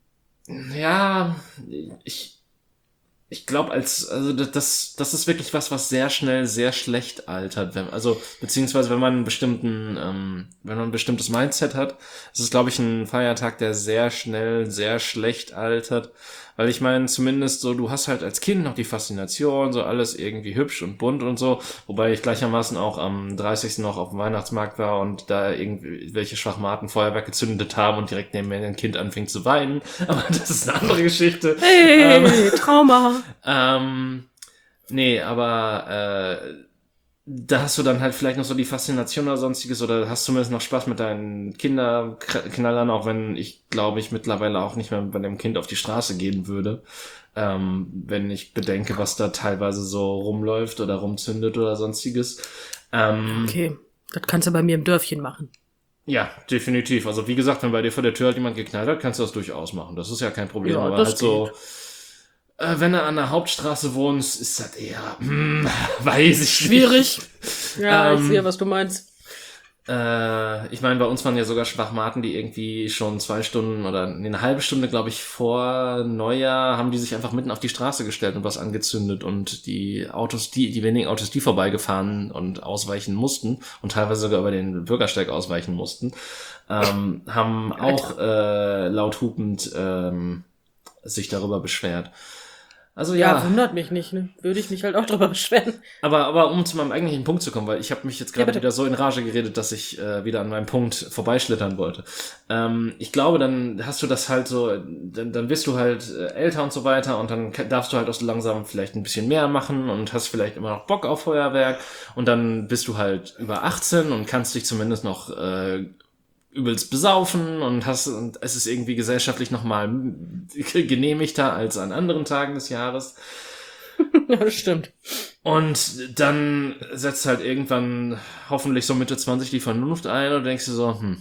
ja, ich, ich glaube, als, also das, das ist wirklich was, was sehr schnell sehr schlecht altert, wenn, also, beziehungsweise wenn man einen bestimmten, ähm, wenn man ein bestimmtes Mindset hat, das ist, glaube ich, ein Feiertag, der sehr schnell sehr schlecht altert, weil ich meine, zumindest so, du hast halt als Kind noch die Faszination, so alles irgendwie hübsch und bunt und so, wobei ich gleichermaßen auch am dreißigsten noch auf dem Weihnachtsmarkt war und da irgendwelche Schwachmaten Feuerwerk gezündet haben und direkt neben mir ein Kind anfing zu weinen, aber das ist eine andere Geschichte. Hey, ähm, Trauma. Ähm, nee, aber äh, da hast du dann halt vielleicht noch so die Faszination oder sonstiges oder hast zumindest noch Spaß mit deinen Kinderknallern, auch wenn ich, glaube ich, mittlerweile auch nicht mehr bei dem Kind auf die Straße gehen würde, ähm, wenn ich bedenke, was da teilweise so rumläuft oder rumzündet oder sonstiges. Ähm, Okay, das kannst du bei mir im Dörfchen machen. Ja, definitiv. Also wie gesagt, wenn bei dir vor der Tür halt jemand geknallt hat, kannst du das durchaus machen. Das ist ja kein Problem. Ja, aber das halt so, äh, wenn du an der Hauptstraße wohnst, ist das eher, hm, weiß ich Schwierig. Ja, Ähm, ich sehe, was du meinst. nicht. Äh, ich meine, bei uns waren ja sogar Schwachmaten, die irgendwie schon zwei Stunden oder nee, eine halbe Stunde, glaube ich, vor Neujahr haben die sich einfach mitten auf die Straße gestellt und was angezündet und die Autos, die, die wenigen Autos, die vorbeigefahren und ausweichen mussten und teilweise sogar über den Bürgersteig ausweichen mussten, ähm, haben auch äh, laut hupend ähm, sich darüber beschwert. Also Ja, ja, wundert mich nicht, ne? Würde ich mich halt auch drüber beschweren. aber aber um zu meinem eigentlichen Punkt zu kommen, weil ich habe mich jetzt gerade bitte. wieder so in Rage geredet, dass ich äh, wieder an meinem Punkt vorbeischlittern wollte. Ähm, ich glaube, dann hast du das halt so, dann, dann bist du halt äh, älter und so weiter und dann ka- darfst du halt auch so langsam vielleicht ein bisschen mehr machen und hast vielleicht immer noch Bock auf Feuerwerk und dann bist du halt über achtzehn und kannst dich zumindest noch äh, übelst besaufen und hast und es ist irgendwie gesellschaftlich nochmal genehmigter als an anderen Tagen des Jahres. Ja, das stimmt. Und dann setzt halt irgendwann hoffentlich so Mitte zwanzig die Vernunft ein und denkst dir so, hm.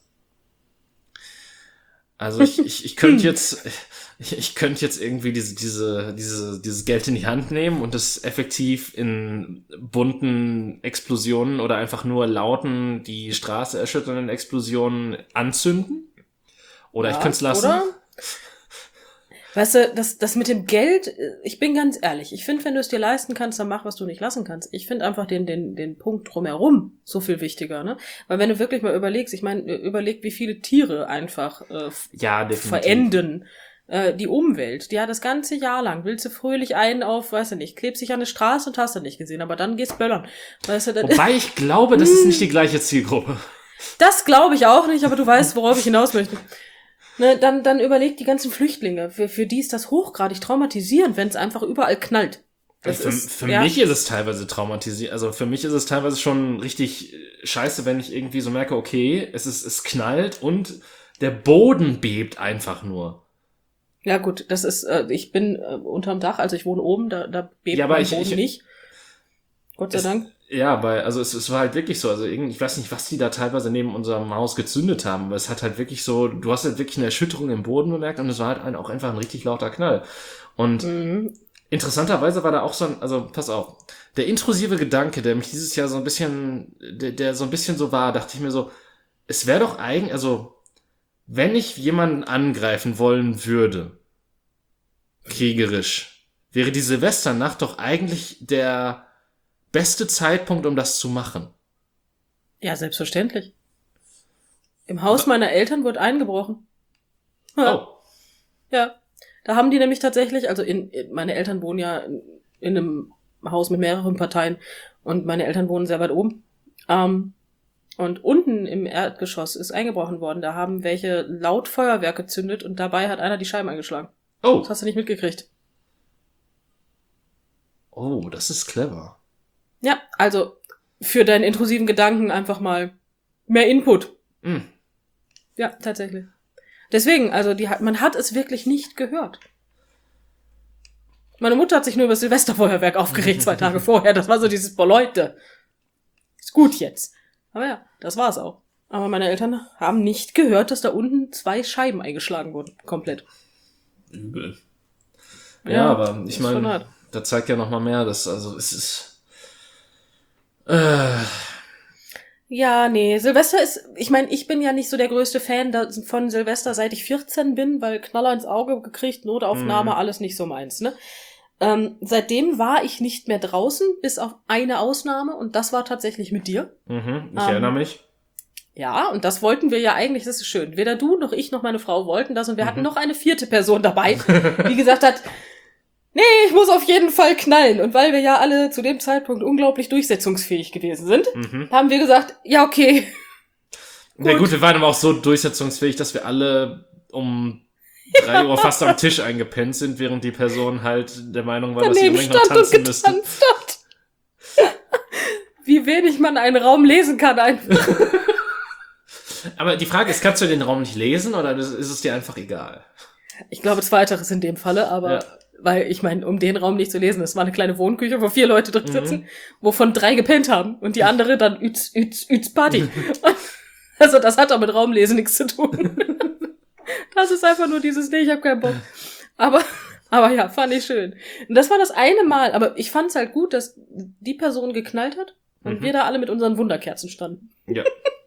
Also ich, ich, ich könnte jetzt, ich, ich könnte jetzt irgendwie diese, diese, diese, dieses Geld in die Hand nehmen und das effektiv in bunten Explosionen oder einfach nur lauten, die Straße erschütternden Explosionen anzünden. Oder ich Ja, könnte es lassen. Oder? Weißt du, das, das mit dem Geld, ich bin ganz ehrlich, ich finde, wenn du es dir leisten kannst, dann mach, was du nicht lassen kannst. Ich finde einfach den, den, den Punkt drumherum so viel wichtiger, ne? Weil wenn du wirklich mal überlegst, ich meine, überleg, wie viele Tiere einfach äh, Ja, definitiv. verenden. Äh, die Umwelt, die hat das ganze Jahr lang, willst du fröhlich einen auf, weißt du nicht, klebst dich an eine Straße und hast du nicht gesehen, aber dann gehst böllern. Weißt du, dann, Wobei ich glaube, das ist nicht die gleiche Zielgruppe. das glaube ich auch nicht, aber du weißt, worauf ich hinaus möchte. Ne, dann, dann überleg die ganzen Flüchtlinge. Für, für die ist das hochgradig traumatisierend, wenn es einfach überall knallt. Das für ist, für ja, mich ist es teilweise traumatisierend. Also für mich ist es teilweise schon richtig scheiße, wenn ich irgendwie so merke, okay, es ist, es knallt und der Boden bebt einfach nur. Ja gut, das ist, äh, ich bin äh, unterm Dach, also ich wohne oben, da, da bebt Ja, aber mein ich- Boden ich- nicht. Gott sei Es- Dank. Ja, weil, also es, es war halt wirklich so, also irgendwie, ich weiß nicht, was die da teilweise neben unserem Haus gezündet haben, aber es hat halt wirklich so, du hast halt wirklich eine Erschütterung im Boden bemerkt und es war halt ein, auch einfach ein richtig lauter Knall. Und Mhm. interessanterweise war da auch so ein, also pass auf, der intrusive Gedanke, der mich dieses Jahr so ein bisschen, der, der so ein bisschen so war, dachte ich mir so, es wäre doch eigentlich, also wenn ich jemanden angreifen wollen würde, kriegerisch, wäre die Silvesternacht doch eigentlich der beste Zeitpunkt, um das zu machen. Ja, selbstverständlich. Im Haus meiner Eltern wird eingebrochen. Oh, Ja. Da haben die nämlich tatsächlich, also in, in meine Eltern wohnen ja in, in einem Haus mit mehreren Parteien und meine Eltern wohnen sehr weit oben. Ähm, Und unten im Erdgeschoss ist eingebrochen worden. Da haben welche laut Feuerwerk gezündet und dabei hat einer die Scheiben eingeschlagen. Oh. Das hast du nicht mitgekriegt. Oh, das ist clever. Ja, also für deinen intrusiven Gedanken einfach mal mehr Input. Mm. Ja, tatsächlich. Deswegen, also die hat, man hat es wirklich nicht gehört. Meine Mutter hat sich nur über das Silvesterfeuerwerk aufgeregt, zwei Tage vorher. Das war so dieses, boah, Leute, ist gut jetzt. Aber ja, das war's auch. Aber meine Eltern haben nicht gehört, dass da unten zwei Scheiben eingeschlagen wurden. Komplett. Übel. Ja, Ja, aber ich ist schon meine, hart. da zeigt ja noch mal mehr, dass, also es ist... Äh, Ja, nee, Silvester ist, ich meine, ich bin ja nicht so der größte Fan da- von Silvester, seit ich vierzehn bin, weil Knaller ins Auge gekriegt, Notaufnahme, Mhm. alles nicht so meins, ne? Ähm, seitdem war ich nicht mehr draußen, bis auf eine Ausnahme, und das war tatsächlich mit dir. mhm, ich Ähm, erinnere mich. Ja, und das wollten wir ja eigentlich, das ist schön. Weder du noch ich noch meine Frau wollten das, und wir Mhm. hatten noch eine vierte Person dabei, die gesagt hat, nee, ich muss auf jeden Fall knallen. Und weil wir ja alle zu dem Zeitpunkt unglaublich durchsetzungsfähig gewesen sind, Mhm. haben wir gesagt, ja, okay. Na Gut. gut, wir waren aber auch so durchsetzungsfähig, dass wir alle um drei Uhr fast am Tisch eingepennt sind, während die Person halt der Meinung war, dass sie Daneben unbedingt noch stand und tanzen müsste. getanzt hat. Wie wenig man einen Raum lesen kann einfach. Aber die Frage ist, kannst du den Raum nicht lesen oder ist ist es dir einfach egal? Ich glaube, zweiteres in dem Falle, aber Ja. weil ich meine, um den Raum nicht zu lesen, es war eine kleine Wohnküche, wo vier Leute drin Mhm. sitzen, wovon drei gepennt haben und die andere dann üts, üts, üts Party. Also das hat auch mit Raumlesen nichts zu tun. Das ist einfach nur dieses, nee, ich hab keinen Bock. Aber, aber ja, fand ich schön. Und das war das eine Mal, aber ich fand's halt gut, dass die Person geknallt hat und Mhm. wir da alle mit unseren Wunderkerzen standen. Ja.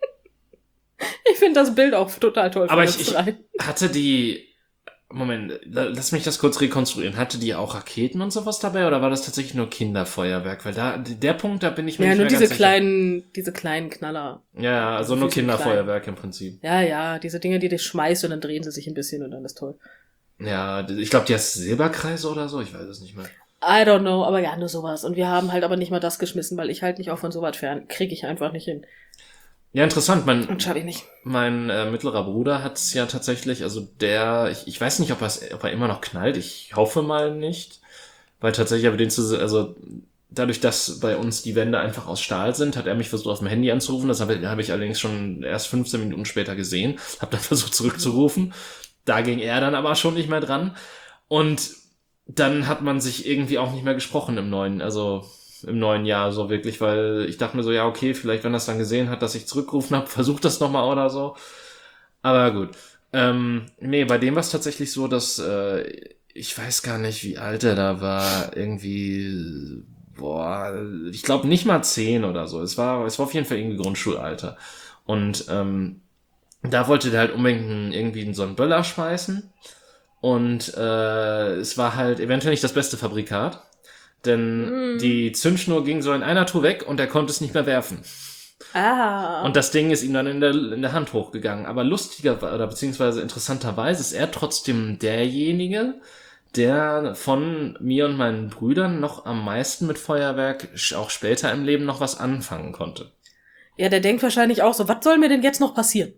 Ich finde das Bild auch total toll. von Aber uns ich, ich drei. hatte die, Moment, la- lass mich das kurz rekonstruieren. Hatte die auch Raketen und sowas dabei oder war das tatsächlich nur Kinderfeuerwerk? Weil da, der Punkt, da bin ich mir Ja, nicht nur mehr diese ganz sicher. kleinen, diese kleinen Knaller. Ja, ja, also diese nur Füße Kinderfeuerwerk im Prinzip. Ja, ja, diese Dinge, die dich schmeißt und dann drehen sie sich ein bisschen und dann ist toll. Ja, ich glaube, die heißt Silberkreise oder so, ich weiß es nicht mehr. I don't know, aber ja, nur sowas. Und wir haben halt aber nicht mal das geschmissen, weil ich halt nicht auch von sowas fern. Krieg ich einfach nicht hin. Ja, interessant. Mein, Und schaffe ich nicht. mein äh, mittlerer Bruder hat's ja tatsächlich, also der, ich, ich weiß nicht, ob, er's- ob er immer noch knallt, ich hoffe mal nicht, weil tatsächlich aber den zu, also dadurch, dass bei uns die Wände einfach aus Stahl sind, hat er mich versucht auf dem Handy anzurufen, das habe hab ich allerdings schon erst fünfzehn Minuten später gesehen, habe dann versucht zurückzurufen, da ging er dann aber schon nicht mehr dran und dann hat man sich irgendwie auch nicht mehr gesprochen im neuen, also im neuen Jahr so wirklich, weil ich dachte mir so, ja okay, vielleicht wenn er es dann gesehen hat, dass ich zurückgerufen habe, versucht das nochmal oder so. Aber gut. Ähm, nee, bei dem war es tatsächlich so, dass äh, ich weiß gar nicht, wie alt er da war. Irgendwie, boah, ich glaube nicht mal zehn oder so. Es war, es war auf jeden Fall irgendwie Grundschulalter. Und ähm, da wollte der halt unbedingt einen, irgendwie so einen Böller schmeißen. Und äh, es war halt eventuell nicht das beste Fabrikat. Denn Mm. die Zündschnur ging so in einer Tour weg und er konnte es nicht mehr werfen. Ah. Und das Ding ist ihm dann in der, in der Hand hochgegangen. Aber lustiger oder beziehungsweise interessanterweise ist er trotzdem derjenige, der von mir und meinen Brüdern noch am meisten mit Feuerwerk auch später im Leben noch was anfangen konnte. Ja, der denkt wahrscheinlich auch so, was soll mir denn jetzt noch passieren?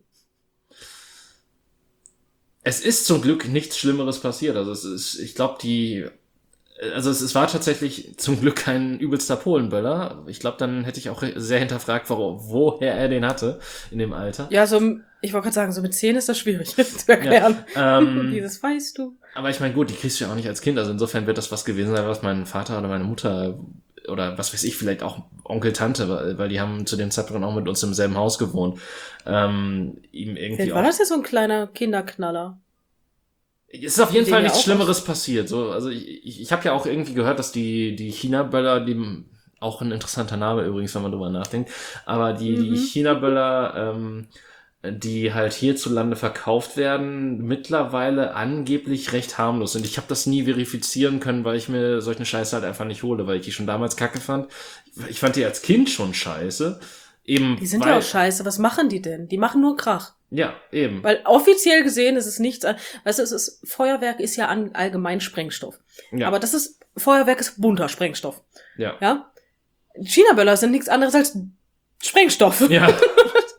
Es ist zum Glück nichts Schlimmeres passiert. Also es ist, ich glaube, die, also es, es war tatsächlich zum Glück kein übelster Polenböller. Ich glaube, dann hätte ich auch sehr hinterfragt, wo, woher er den hatte in dem Alter. Ja, so, ich wollte gerade sagen, so mit zehn ist das schwierig zu erklären. Ja, ähm, Dieses weißt du. Aber ich meine, gut, die kriegst du ja auch nicht als Kind. Also insofern wird das was gewesen sein, was mein Vater oder meine Mutter oder was weiß ich, vielleicht auch Onkel, Tante, weil, weil die haben zu dem Zeitpunkt auch mit uns im selben Haus gewohnt. Ähm, ihm irgendwie Vielleicht auch. war das ja so ein kleiner Kinderknaller. Es ist auf jeden Den Fall ja nichts auch Schlimmeres passiert. So, also ich, ich, ich habe ja auch irgendwie gehört, dass die die China-Böller, die auch ein interessanter Name übrigens, wenn man drüber nachdenkt, aber die Mhm. die China-Böller, ähm, die halt hierzulande verkauft werden, mittlerweile angeblich recht harmlos sind. Ich habe das nie verifizieren können, weil ich mir solche Scheiße halt einfach nicht hole, weil ich die schon damals kacke fand. Ich fand die als Kind schon scheiße. Eben Die sind weil, ja auch scheiße. Was machen die denn? Die machen nur Krach. Ja, eben. Weil offiziell gesehen ist es nichts an, weißt du, es ist, Feuerwerk ist ja an, allgemein Sprengstoff. Ja. Aber das ist, Feuerwerk ist bunter Sprengstoff. Ja. Ja? China-Böller sind nichts anderes als Sprengstoff. Ja.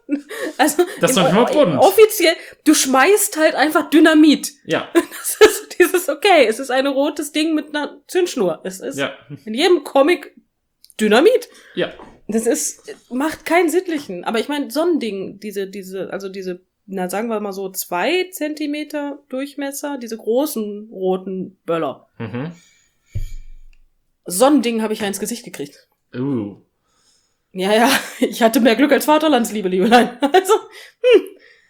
Also Das ist im- doch immer bunt. offiziell, du schmeißt halt einfach Dynamit. Ja, Das ist dieses, okay, es ist ein rotes Ding mit einer Zündschnur. Es ist ja, in jedem Comic Dynamit. ja. Das ist, macht keinen sittlichen. Aber ich meine, so ein Ding, diese, diese, also diese, na sagen wir mal so zwei Zentimeter Durchmesser, diese großen roten Böller. Mhm. So ein Ding habe ich ja ins Gesicht gekriegt. Uh. Ja, ja, ich hatte mehr Glück als Vaterlandsliebe, Liebelein. Also, hm.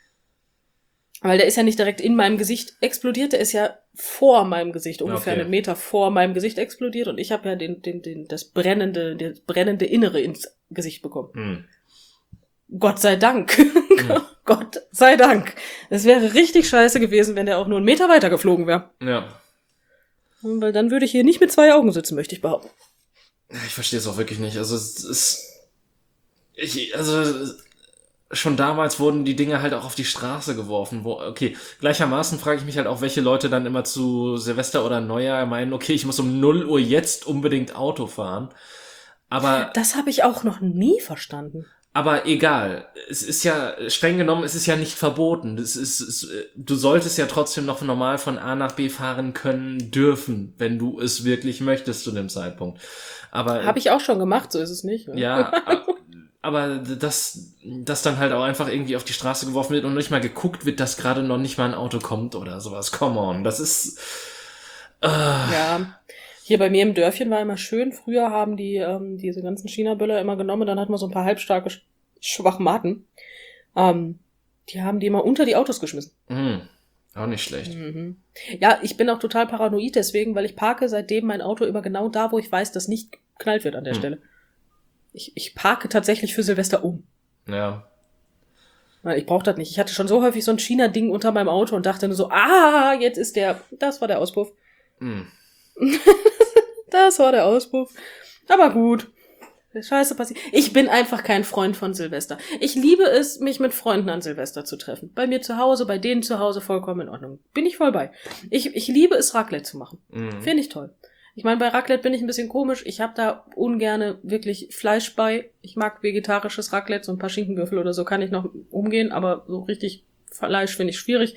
Weil der ist ja nicht direkt in meinem Gesicht explodiert, der ist ja vor meinem Gesicht, ungefähr Okay. einen Meter vor meinem Gesicht explodiert und ich habe ja den, den, den, das brennende, das brennende Innere ins Gesicht bekommen. Hm. Gott sei Dank. Ja. Gott sei Dank. Es wäre richtig scheiße gewesen, wenn der auch nur einen Meter weiter geflogen wäre. Ja. Weil dann würde ich hier nicht mit zwei Augen sitzen, möchte ich behaupten. Ich verstehe es auch wirklich nicht. Also es ist. Ich, also schon damals wurden die Dinge halt auch auf die Straße geworfen. Wo, okay, gleichermaßen frage ich mich halt auch, welche Leute dann immer zu Silvester oder Neujahr meinen, okay, ich muss um null Uhr jetzt unbedingt Auto fahren. Aber, Das habe ich auch noch nie verstanden. aber egal. Es ist ja, streng genommen, es ist ja nicht verboten. Es ist, es, du solltest ja trotzdem noch normal von A nach B fahren können dürfen, wenn du es wirklich möchtest zu dem Zeitpunkt. Aber Habe ich auch schon gemacht, so ist es nicht. Ne? ja, a- aber das, das dann halt auch einfach irgendwie auf die Straße geworfen wird und nicht mal geguckt wird, dass gerade noch nicht mal ein Auto kommt oder sowas. Come on, das ist. Äh, Ja, hier bei mir im Dörfchen war immer schön. Früher haben die ähm, diese ganzen China-Böller immer genommen, dann hatten wir so ein paar halbstarke Sch- Schwachmaten. Ähm, die haben die immer unter die Autos geschmissen. mh, auch nicht schlecht. Mhm. Ja, ich bin auch total paranoid deswegen, weil ich parke seitdem mein Auto immer genau da, wo ich weiß, dass nicht geknallt wird an der Hm. Stelle. Ich, ich parke tatsächlich für Silvester um. Ja. Weil ich brauche das nicht. Ich hatte schon so häufig so ein China-Ding unter meinem Auto und dachte nur so, ah, jetzt ist der, das war der Auspuff. Mh. Das war der Auspuff. Aber gut. Scheiße passiert. Ich bin einfach kein Freund von Silvester. Ich liebe es, mich mit Freunden an Silvester zu treffen. Bei mir zu Hause, bei denen zu Hause, vollkommen in Ordnung. Bin ich voll bei. Ich, ich liebe es, Raclette zu machen. Mh. Finde ich toll. Ich meine, bei Raclette bin ich ein bisschen komisch. Ich habe da ungerne wirklich Fleisch bei. Ich mag vegetarisches Raclette, so ein paar Schinkenwürfel oder so kann ich noch umgehen, aber so richtig Fleisch finde ich schwierig.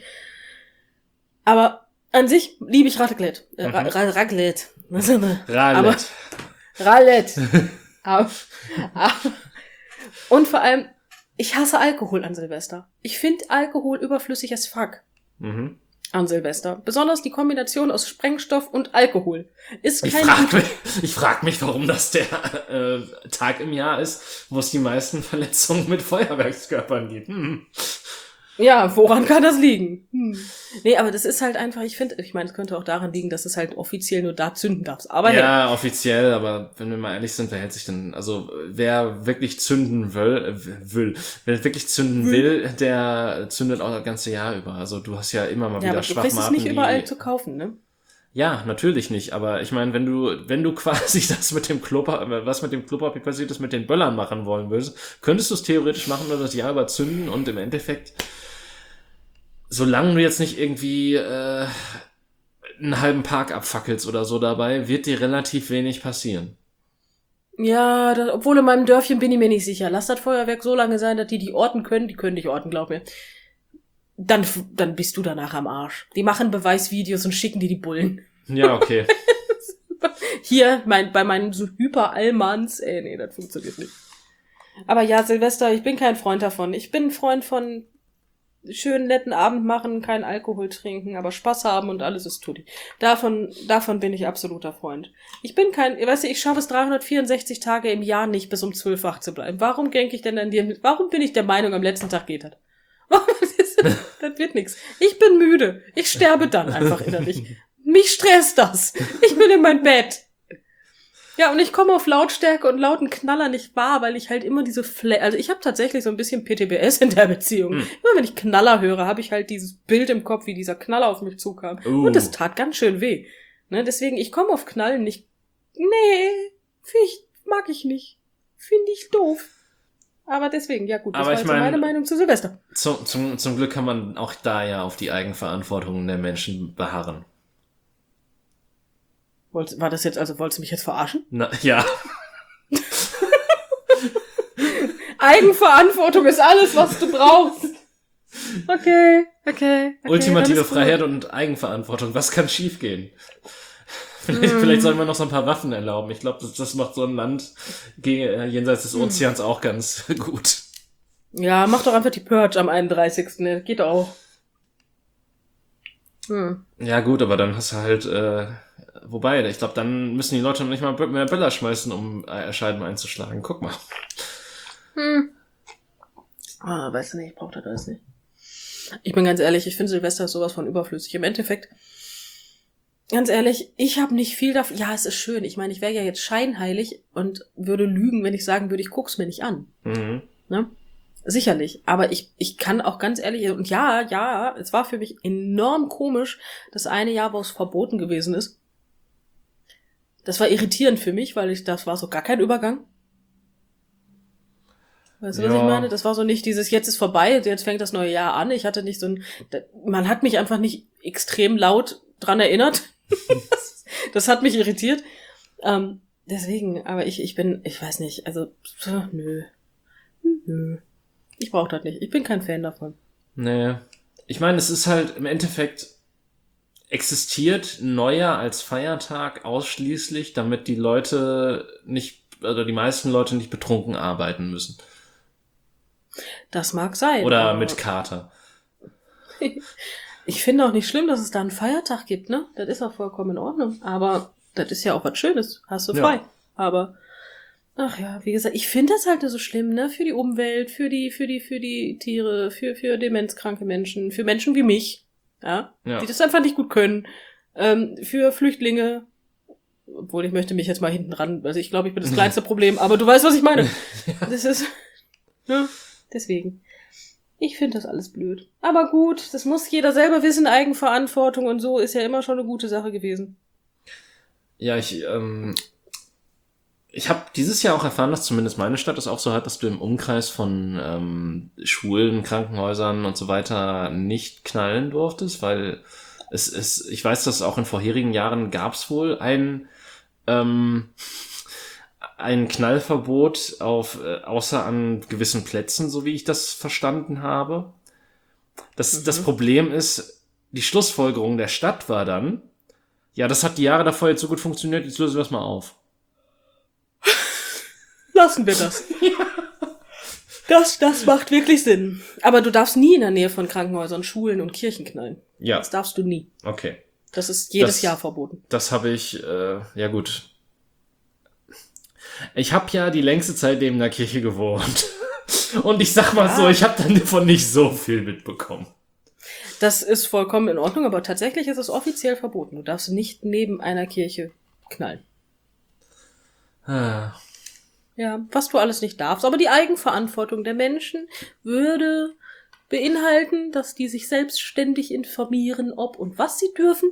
Aber an sich liebe ich Raclette. Äh, Ra Mhm. Ra Raclette. Was ist das? Aber Raclette. Raclette. aber, aber, und vor allem, ich hasse Alkohol an Silvester. Ich finde Alkohol überflüssig as fuck Mhm. an Silvester. Besonders die Kombination aus Sprengstoff und Alkohol ist Ich kein frag mich, ich frag mich, warum das der äh, Tag im Jahr ist, wo es die meisten Verletzungen mit Feuerwerkskörpern gibt. Hm. Ja, woran kann das liegen? Hm. Nee, aber das ist halt einfach, ich finde, ich meine, es könnte auch daran liegen, dass es halt offiziell nur da zünden darf. Aber hey, Ja, offiziell, aber wenn wir mal ehrlich sind, wer hält sich denn, also wer wirklich zünden will, äh, will wer wirklich zünden will, der zündet auch das ganze Jahr über. Also du hast ja immer mal ja, wieder aber du kriegst es Schwachmaten, nicht überall die, zu kaufen, ne? ja, natürlich nicht, aber ich meine, wenn du, wenn du quasi das mit dem Klopapier, was mit dem Klopapier passiert ist, mit den Böllern machen wollen würdest, könntest du es theoretisch machen oder das Jahr über zünden und im Endeffekt, solange du jetzt nicht irgendwie äh, einen halben Park abfackelst oder so dabei, wird dir relativ wenig passieren. Ja, das, obwohl in meinem Dörfchen bin ich mir nicht sicher. Lass das Feuerwerk so lange sein, dass die die orten können. Die können dich orten, glaub mir. Dann, dann bist du danach am Arsch. Die machen Beweisvideos und schicken dir die Bullen. Ja, okay. Hier, mein, bei meinen so Hyper-Allmanns. Ey, nee, das funktioniert nicht. Aber ja, Silvester, ich bin kein Freund davon. Ich bin ein Freund von schönen, netten Abend machen, kein Alkohol trinken, aber Spaß haben und alles ist tutti. Davon, davon bin ich absoluter Freund. Ich bin kein, weißt du, ich schaffe es dreihundertvierundsechzig Tage im Jahr nicht, bis um zwölf wach zu bleiben. Warum denke ich denn an dir, warum bin ich der Meinung, am letzten Tag geht das? Warum ist das? Das wird nix. Ich bin müde. Ich sterbe dann einfach innerlich. Mich stresst das. Ich bin in mein Bett. Ja, und ich komme auf Lautstärke und lauten Knaller nicht wahr, weil ich halt immer diese Fla- also ich habe tatsächlich so ein bisschen P T B S in der Beziehung. Hm. Immer wenn ich Knaller höre, habe ich halt dieses Bild im Kopf, wie dieser Knaller auf mich zukam. Uh. Und das tat ganz schön weh. Ne, deswegen, ich komme auf Knallen nicht. Nee, find ich, mag ich nicht. Finde ich doof. Aber deswegen, ja gut, das Aber war ich jetzt so mein- meine Meinung zu Silvester. Zum, zum, zum Glück kann man auch da ja auf die Eigenverantwortung der Menschen beharren. Wollt, war das jetzt, also wolltest du mich jetzt verarschen? Na, ja. Eigenverantwortung ist alles, was du brauchst. Okay, okay. okay Ultimative Freiheit und Eigenverantwortung. Was kann schiefgehen? Vielleicht, mm. vielleicht sollen wir noch so ein paar Waffen erlauben. Ich glaube, das, das macht so ein Land gegen, äh, jenseits des Ozeans mm. auch ganz gut. Ja, mach doch einfach die Purge am einunddreißigsten Geht auch. Hm. Ja gut, aber dann hast du halt, äh, wobei, ich glaube, dann müssen die Leute noch nicht mal mehr Böller schmeißen, um äh, Scheiben einzuschlagen. Guck mal. Hm. Ah, weißt du nicht, ich brauch das alles nicht. Ich bin ganz ehrlich, ich finde Silvester ist sowas von überflüssig. Im Endeffekt, ganz ehrlich, ich habe nicht viel davon. Ja, es ist schön. Ich meine, ich wäre ja jetzt scheinheilig und würde lügen, wenn ich sagen würde, ich guck's mir nicht an. Mhm. Ne? Sicherlich. Aber ich ich kann auch ganz ehrlich, und ja, ja, es war für mich enorm komisch, das eine Jahr, wo es verboten gewesen ist. Das war irritierend für mich, weil ich das war so gar kein Übergang. Weißt du, was ja. ich meine? Das war so nicht dieses, jetzt ist vorbei, jetzt fängt das neue Jahr an. Ich hatte nicht so ein, man hat mich einfach nicht extrem laut dran erinnert. das, das hat mich irritiert. Ähm, deswegen, aber ich, ich bin, ich weiß nicht, also, nö. Nö. Ich brauche das nicht. Ich bin kein Fan davon. Nee. Ich meine, es ist halt im Endeffekt existiert Neujahr als Feiertag ausschließlich, damit die Leute nicht, oder die meisten Leute nicht betrunken arbeiten müssen. Das mag sein. Oder mit Kater. Ich finde auch nicht schlimm, dass es da einen Feiertag gibt, ne? Das ist auch vollkommen in Ordnung. Aber das ist ja auch was Schönes. Hast du frei. Ja. Aber, ach ja, wie gesagt, ich finde das halt so schlimm, ne? Für die Umwelt, für die, für die, für die Tiere, für, für demenzkranke Menschen, für Menschen wie mich, ja? ja. Die das einfach nicht gut können. Ähm, für Flüchtlinge. Obwohl, ich möchte mich jetzt mal hinten ran, also ich glaube, ich bin das kleinste Problem, aber du weißt, was ich meine. ja. Das ist, ne? Deswegen. Ich finde das alles blöd. Aber gut, das muss jeder selber wissen, Eigenverantwortung und so ist ja immer schon eine gute Sache gewesen. Ja, ich, ähm, ich habe dieses Jahr auch erfahren, dass zumindest meine Stadt es auch so hat, dass du im Umkreis von ähm, Schulen, Krankenhäusern und so weiter nicht knallen durftest, weil es ist, ich weiß, dass auch in vorherigen Jahren gab es wohl ein ähm, ein Knallverbot auf äh, außer an gewissen Plätzen, so wie ich das verstanden habe. Das, mhm. das Problem ist, die Schlussfolgerung der Stadt war dann, ja, das hat die Jahre davor jetzt so gut funktioniert, jetzt lösen wir es mal auf. Lassen wir das. das. Das macht wirklich Sinn. Aber du darfst nie in der Nähe von Krankenhäusern, Schulen und Kirchen knallen. Ja. Das darfst du nie. Okay. Das ist jedes das, Jahr verboten. Das habe ich, äh, ja gut. Ich habe ja die längste Zeit neben der Kirche gewohnt. Und ich sag mal ja. so, ich habe dann davon nicht so viel mitbekommen. Das ist vollkommen in Ordnung, aber tatsächlich ist es offiziell verboten. Du darfst nicht neben einer Kirche knallen. Ah. Ja, was du alles nicht darfst. Aber die Eigenverantwortung der Menschen würde beinhalten, dass die sich selbstständig informieren, ob und was sie dürfen.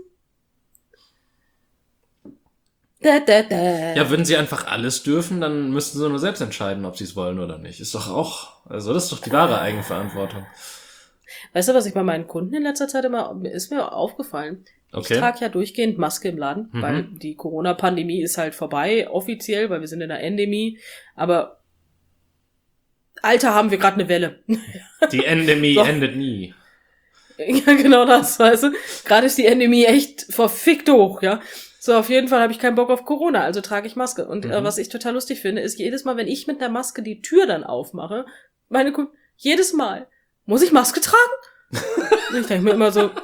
Da, da, da. Ja, würden sie einfach alles dürfen, dann müssten sie nur selbst entscheiden, ob sie es wollen oder nicht. Ist doch auch, also das ist doch die wahre Eigenverantwortung. Weißt du, was ich bei meinen Kunden in letzter Zeit immer, ist mir aufgefallen. Okay. Ich trage ja durchgehend Maske im Laden, mhm. weil die Corona-Pandemie ist halt vorbei, offiziell, weil wir sind in der Endemie. Aber, Alter, haben wir gerade eine Welle. Die Endemie so. Endet nie. Ja, genau das, weißt du. Gerade ist die Endemie echt verfickt hoch, ja. So, auf jeden Fall habe ich keinen Bock auf Corona, also trage ich Maske. Und mhm. äh, was ich total lustig finde, ist jedes Mal, wenn ich mit der Maske die Tür dann aufmache, meine Kunden, jedes Mal, muss ich Maske tragen? Ich denke mir immer so.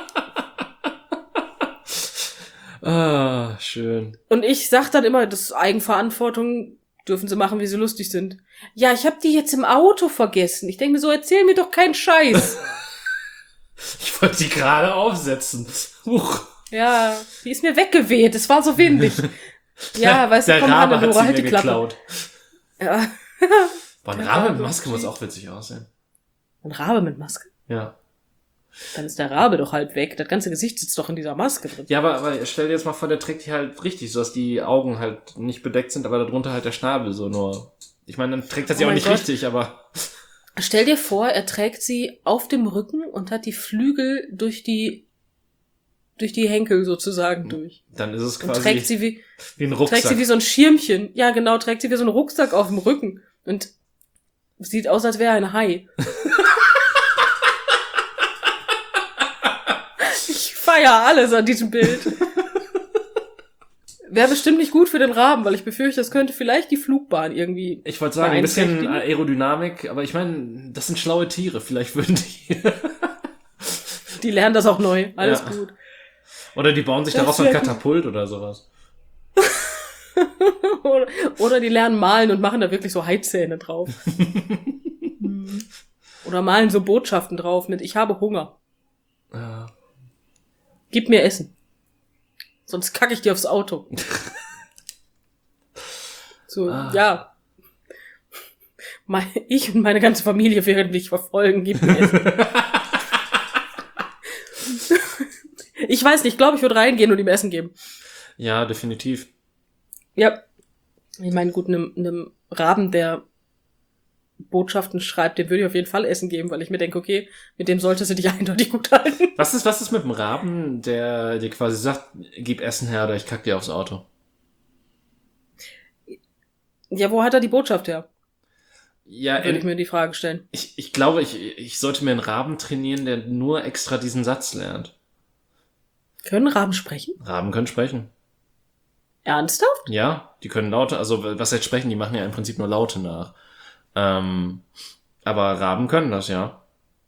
Ah, schön. Und ich sag dann immer, das ist Eigenverantwortung, dürfen sie machen, wie sie lustig sind. Ja, ich habe die jetzt im Auto vergessen. Ich denke mir so, erzähl mir doch keinen Scheiß. Ich wollte die gerade aufsetzen. Huch. Ja, die ist mir weggeweht. Es war so windig. Ja, weißt der du, komm, Rabe Hannelore, hat sie halt mir die Klappe. Geklaut. Ja. Boah, ein Rabe mit Maske muss auch witzig aussehen. Ein Rabe mit Maske? Ja. Dann ist der Rabe doch halb weg. Das ganze Gesicht sitzt doch in dieser Maske drin. Ja, aber, aber stell dir jetzt mal vor, der trägt die halt richtig, so dass die Augen halt nicht bedeckt sind, aber darunter halt der Schnabel so nur. Ich meine, dann trägt er sie oh auch nicht Gott. richtig, aber... Stell dir vor, er trägt sie auf dem Rücken und hat die Flügel durch die durch die Henkel sozusagen durch. Dann ist es und quasi trägt sie wie, wie ein Rucksack. Trägt sie wie so ein Schirmchen. Ja, genau, trägt sie wie so ein Rucksack auf dem Rücken. Und Sieht aus, als wäre er ein Hai. Ich feiere alles an diesem Bild. Wäre bestimmt nicht gut für den Raben, weil ich befürchte, das könnte vielleicht die Flugbahn irgendwie. Ich wollte sagen, ein bisschen Aerodynamik, aber ich meine, das sind schlaue Tiere. Vielleicht würden die. Die lernen das auch neu. Alles ja. gut. Oder die bauen sich das daraus ein Katapult oder sowas. oder, oder die lernen malen und machen da wirklich so Haizähne drauf. Oder malen so Botschaften drauf mit "Ich habe Hunger. Ja. Gib mir Essen. Sonst kacke ich dir aufs Auto." So, ah. ja. Ich und meine ganze Familie werden dich verfolgen. Gib mir Essen. Ich weiß nicht, ich glaube, ich würde reingehen und ihm Essen geben. Ja, definitiv. Ja. Ich meine, gut, einem, einem Raben, der Botschaften schreibt, dem würde ich auf jeden Fall Essen geben, weil ich mir denke, okay, mit dem solltest du dich eindeutig gut halten. Was ist, was ist mit dem Raben, der dir quasi sagt, gib Essen her oder ich kack dir aufs Auto? Ja, wo hat er die Botschaft her? Ja, würde ich mir die Frage stellen. Ich, ich glaube, ich, ich sollte mir einen Raben trainieren, der nur extra diesen Satz lernt. Können Raben sprechen? Raben können sprechen. Ernsthaft? Ja, die können Laute, also was jetzt sprechen, die machen ja im Prinzip nur Laute nach. Ähm, aber Raben können das, ja.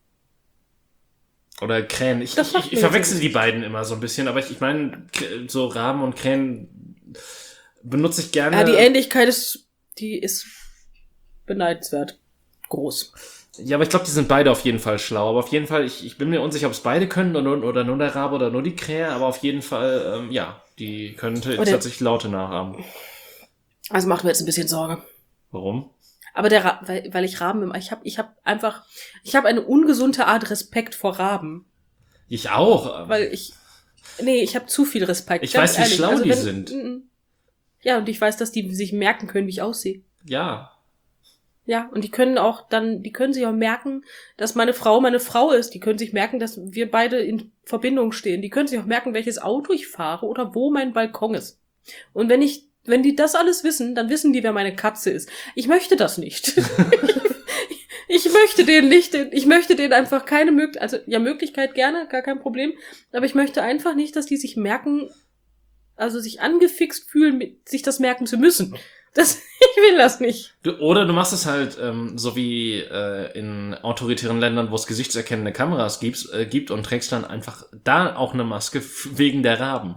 Oder Krähen. Ich, ich, ich, ich verwechsel die beiden immer so ein bisschen, aber ich, ich meine, so Raben und Krähen benutze ich gerne. Ja, die Ähnlichkeit ist, die ist beneidenswert groß. Ja, aber ich glaube, die sind beide auf jeden Fall schlau. Aber auf jeden Fall, ich, ich bin mir unsicher, ob es beide können oder, oder nur der Rabe oder nur die Krähe. Aber auf jeden Fall, ähm, ja, die können t- tatsächlich Laute nachahmen. Also macht mir jetzt ein bisschen Sorge. Warum? Aber der Ra- weil, weil ich Raben, ich habe ich hab einfach, ich habe eine ungesunde Art Respekt vor Raben. Ich auch. Weil ich, nee, ich habe zu viel Respekt. Ich weiß, wie ehrlich. schlau also, die wenn, sind. M- ja, und ich weiß, dass die sich merken können, wie ich aussehe. Ja. Ja, und die können auch dann, die können sich auch merken, dass meine Frau meine Frau ist. Die können sich merken, dass wir beide in Verbindung stehen. Die können sich auch merken, welches Auto ich fahre oder wo mein Balkon ist. Und wenn ich, wenn die das alles wissen, dann wissen die, wer meine Katze ist. Ich möchte das nicht. Ich möchte denen nicht, ich möchte denen einfach keine Möglichkeit, also ja, Möglichkeit gerne, gar kein Problem. Aber ich möchte einfach nicht, dass die sich merken, also sich angefixt fühlen, mit, sich das merken zu müssen. Das, ich will das nicht. Du, oder du machst es halt ähm, so wie äh, in autoritären Ländern, wo es gesichtserkennende Kameras gibt, äh, gibt und trägst dann einfach da auch eine Maske f- wegen der Raben.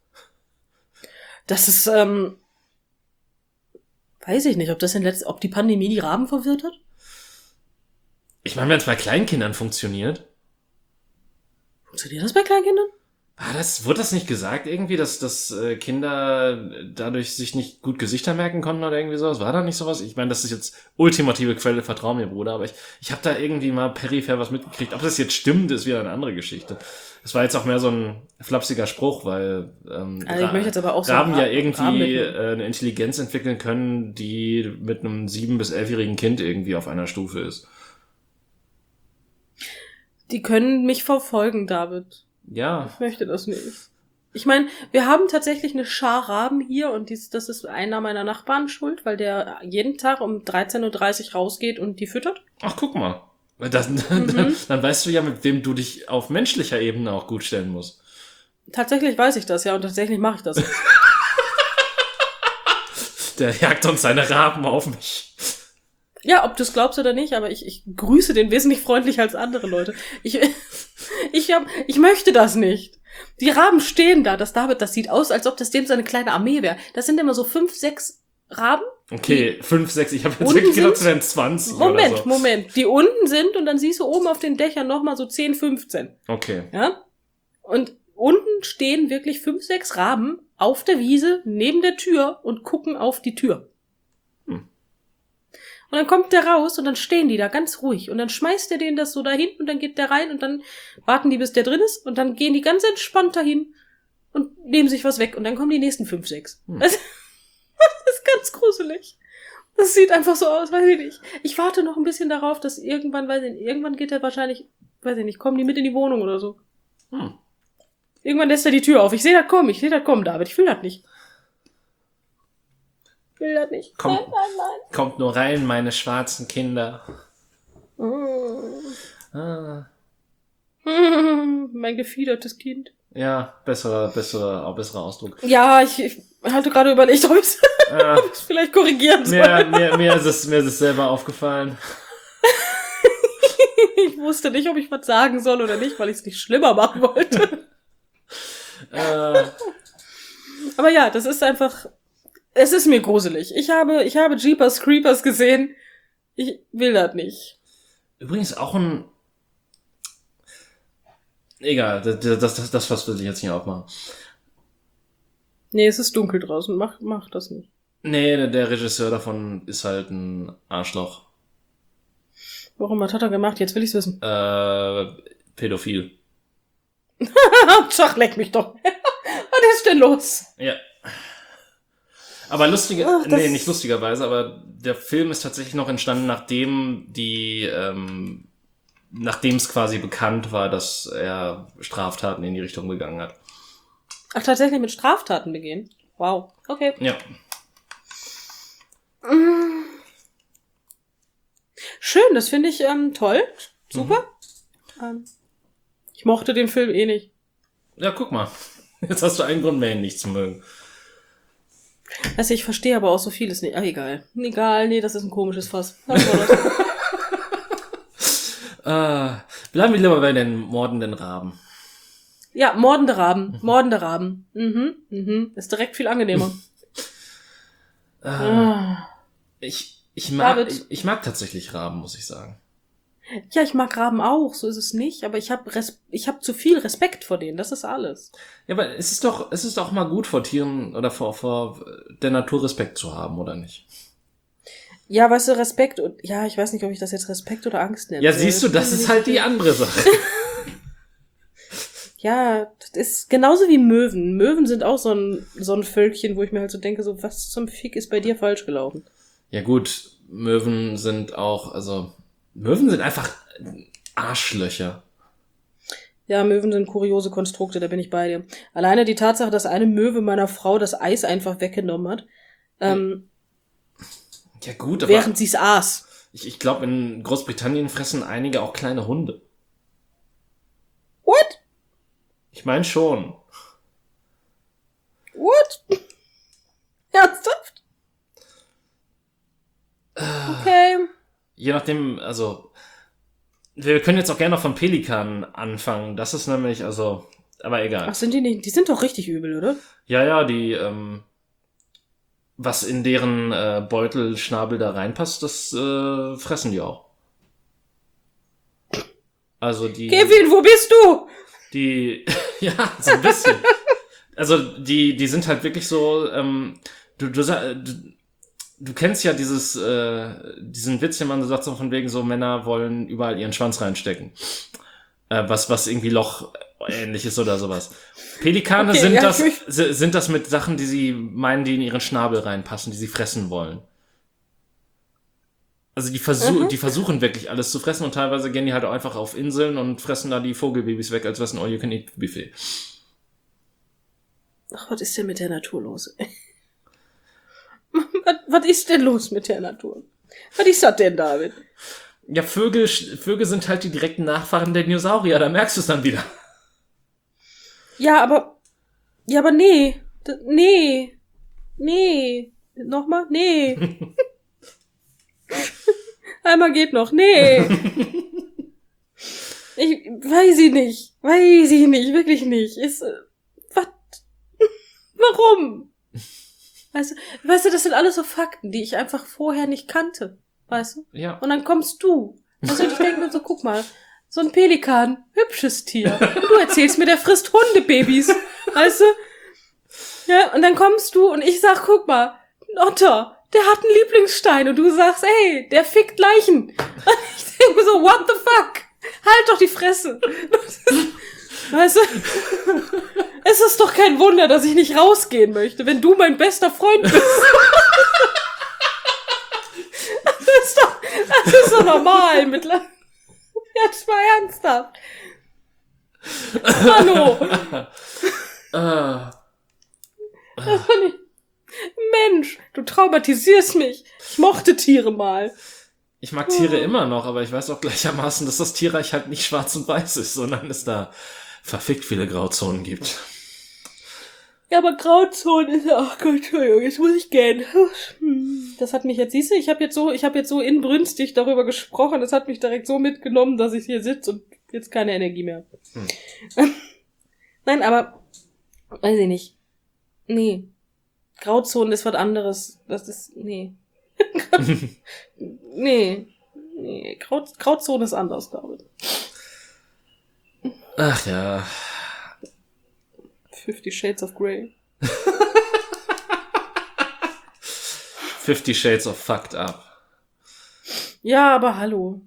Das ist, ähm, weiß ich nicht, ob das in letzt, ob die Pandemie die Raben verwirrt hat? Ich meine, wenn es bei Kleinkindern funktioniert. Funktioniert das bei Kleinkindern? Ah, das, wurde das nicht gesagt irgendwie, dass, dass äh, Kinder dadurch sich nicht gut Gesichter merken konnten oder irgendwie sowas? War da nicht sowas? Ich meine, das ist jetzt ultimative Quelle, vertrau mir, Bruder, aber ich, ich habe da irgendwie mal peripher was mitgekriegt. Ob das jetzt stimmt, ist wieder eine andere Geschichte. Das war jetzt auch mehr so ein flapsiger Spruch, weil ähm, also ich möchte jetzt aber auch Raben so ja irgendwie äh, eine Intelligenz entwickeln können, die mit einem sieben- bis elfjährigen Kind irgendwie auf einer Stufe ist. Die können mich verfolgen, David. Ja. Ich möchte das nicht. Ich meine, wir haben tatsächlich eine Schar Raben hier und dies, das ist einer meiner Nachbarn schuld, weil der jeden Tag um dreizehn Uhr dreißig rausgeht und die füttert. Ach, guck mal. Das, mhm. dann, dann weißt du ja, mit wem du dich auf menschlicher Ebene auch gut stellen musst. Tatsächlich weiß ich das, ja, und tatsächlich mache ich das. Der jagt uns seine Raben auf mich. Ja, ob du es glaubst oder nicht, aber ich, ich grüße den wesentlich freundlicher als andere Leute. Ich, ich, hab, ich möchte das nicht. Die Raben stehen da, das David, das sieht aus, als ob das dem seine kleine Armee wäre. Das sind immer so fünf, sechs Raben. Okay, fünf, sechs, ich habe jetzt wirklich gedacht, es wären zwanzig Moment, oder so. Moment, die unten sind und dann siehst du oben auf den Dächern nochmal so zehn, fünfzehn. Okay. Ja? Und unten stehen wirklich fünf, sechs Raben auf der Wiese neben der Tür und gucken auf die Tür. Hm. Und dann kommt der raus und dann stehen die da ganz ruhig. Und dann schmeißt er denen das so dahin und dann geht der rein und dann warten die, bis der drin ist. Und dann gehen die ganz entspannt dahin und nehmen sich was weg. Und dann kommen die nächsten fünf, sechs. Hm. Das, das ist ganz gruselig. Das sieht einfach so aus, weiß ich nicht. Ich warte noch ein bisschen darauf, dass irgendwann, weiß ich nicht, irgendwann geht er wahrscheinlich, weiß ich nicht, kommen die mit in die Wohnung oder so. Hm. Irgendwann lässt er die Tür auf. Ich sehe das kommen, ich sehe das kommen, David. Ich will das nicht. will das nicht. Kommt, nein, nein, kommt nur rein, meine schwarzen Kinder. nein. Ah. Mein gefiedertes Kind. Ja, besserer, besserer, auch besserer Ausdruck. Ja, ich, ich hatte gerade überlegt, ob ich es Ah, vielleicht korrigieren soll. mir, mir, mir, ist es, mir ist es selber aufgefallen. Ich wusste nicht, ob ich was sagen soll oder nicht, weil ich es nicht schlimmer machen wollte. Äh, Aber ja, das ist einfach, es ist mir gruselig. Ich habe, ich habe Jeepers Creepers gesehen. Ich will das nicht. übrigens auch ein... Egal, das, das, das, das was will ich jetzt nicht aufmachen. Nee, es ist dunkel draußen. Mach, mach das nicht. Nee, der, der Regisseur davon ist halt ein Arschloch. Warum? Was hat er gemacht? Jetzt will ich's wissen. Äh, pädophil. Schach, leck mich doch. Was ist denn los? Ja. Aber lustiger, Ach, das- nee, nicht lustigerweise, aber der Film ist tatsächlich noch entstanden, nachdem die, ähm, nachdem es quasi bekannt war, dass er Straftaten in die Richtung begangen hat. Ach, tatsächlich mit Straftaten begehen? Wow. Okay. Ja. Schön, das finde ich ähm, toll. Super. Ähm, ich mochte den Film eh nicht. Ja, guck mal. Jetzt hast du einen Grund mehr, ihn nicht zu mögen. Also ich verstehe aber auch so vieles nicht. Ach, egal. Egal, nee, das ist ein komisches Fass. Was war das? Äh, bleiben wir lieber bei den mordenden Raben. Ja, mordende Raben. Mordende Raben. Mhm, mhm. Ist direkt viel angenehmer. Äh, Ah. ich, ich, mag, David. ich, ich mag tatsächlich Raben, muss ich sagen. Ja, ich mag Raben auch, so ist es nicht. Aber ich habe ich hab zu viel Respekt vor denen, das ist alles. Ja, aber es ist doch, es ist doch mal gut, vor Tieren oder vor, vor der Natur Respekt zu haben, oder nicht? Ja, weißt du, Respekt und ja, ich weiß nicht, ob ich das jetzt Respekt oder Angst nenne. Ja, siehst du, das ist halt die andere Sache. Ja, das ist genauso wie Möwen. Möwen sind auch so ein, so ein Völkchen, wo ich mir halt so denke, so, was zum Fick ist bei dir falsch gelaufen? Ja gut, Möwen sind auch, also, Möwen sind einfach Arschlöcher. Ja, Möwen sind kuriose Konstrukte, da bin ich bei dir. Alleine die Tatsache, dass eine Möwe meiner Frau das Eis einfach weggenommen hat, ähm, Ja gut, aber während sie's aß. ich, ich glaube, in Großbritannien fressen einige auch kleine Hunde. What? Ich meine schon. What? Ernsthaft? Okay. Je nachdem, also, wir können jetzt auch gerne noch von Pelikanen anfangen. Das ist nämlich, also, aber egal. Ach, sind die nicht? Die sind doch richtig übel, oder? Ja, ja, die, ähm, was in deren äh, Beutelschnabel da reinpasst, das äh, fressen die auch. Also die, Kevin, wo bist du? die, ja, so ein bisschen. Also die, die sind halt wirklich so, ähm, du, du, sa- du, du kennst ja dieses, äh, diesen Witz, den man so sagt, so von wegen so, Männer wollen überall ihren Schwanz reinstecken. Äh, was, was irgendwie Loch ähnlich ist oder sowas. Pelikane Okay, sind ja, das, ich- si- sind das mit Sachen, die sie meinen, die in ihren Schnabel reinpassen, die sie fressen wollen. Also die, versuch, Mhm. die versuchen wirklich alles zu fressen und teilweise gehen die halt auch einfach auf Inseln und fressen da die Vogelbabys weg, als wäre es ein All-You-Can-Eat-Buffet. Ach, was ist denn mit der Natur los? was, was ist denn los mit der Natur? Was ist das denn, David? Ja, Vögel, Vögel sind halt die direkten Nachfahren der Dinosaurier, da merkst du es dann wieder. Ja, aber, ja, aber nee, D nee, nee, nochmal, nee. Einmal geht noch, nee. Ich weiß ich nicht, weiß ich nicht, wirklich nicht. Ist, äh, was? Warum? Weißt du, weißt du, das sind alles so Fakten, die ich einfach vorher nicht kannte, weißt du? Ja. Und dann kommst du. Also ich denke mir so, guck mal, so ein Pelikan, hübsches Tier. Und du erzählst mir, der frisst Hundebabys, weißt du? Ja, und dann kommst du und ich sag, guck mal, ein Otter, der hat einen Lieblingsstein. Und du sagst, ey, der fickt Leichen. Und ich denke mir so, what the fuck? Halt doch die Fresse. Weißt du? Es ist doch kein Wunder, dass ich nicht rausgehen möchte, wenn du mein bester Freund bist. Das ist doch, das ist doch normal mittlerweile. Jetzt mal ernsthaft. Hallo. Äh, Das fand ich Mensch, du traumatisierst mich. Ich mochte Tiere mal. Ich mag Tiere oh. immer noch, aber ich weiß auch gleichermaßen, dass das Tierreich halt nicht schwarz und weiß ist, sondern es da verfickt viele Grauzonen gibt. Ja, aber Grauzonen ist ja, ach Gott, Entschuldigung, jetzt muss ich gehen. Das hat mich jetzt, siehst du, ich habe jetzt so, ich habe jetzt so inbrünstig darüber gesprochen, das hat mich direkt so mitgenommen, dass ich hier sitze und jetzt keine Energie mehr. Hm. Nein, aber, weiß ich nicht. Nee. Grauzonen ist was anderes. Das ist, nee. nee. Nee. Grau, Grauzone ist anders, glaube ich. Ach ja. Fifty Shades of Grey. Fifty Shades of Fucked Up. Ja, aber hallo.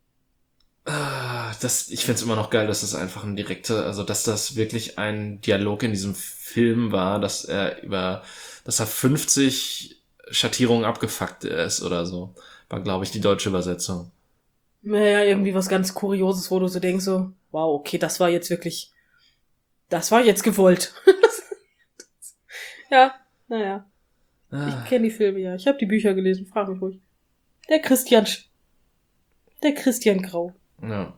Das, ich find's immer noch geil, dass das einfach ein direkter, also dass das wirklich ein Dialog in diesem Film war, dass er über, dass er fünfzig Schattierungen abgefuckt ist oder so. War, glaube ich, die deutsche Übersetzung. Naja, irgendwie was ganz Kurioses, wo du so denkst, so, wow, okay, das war jetzt wirklich, das war jetzt gewollt. Ja, naja. Ah. Ich kenne die Filme ja. Ich habe die Bücher gelesen, frag mich ruhig. Der Christian, der Christian Grau. Ja.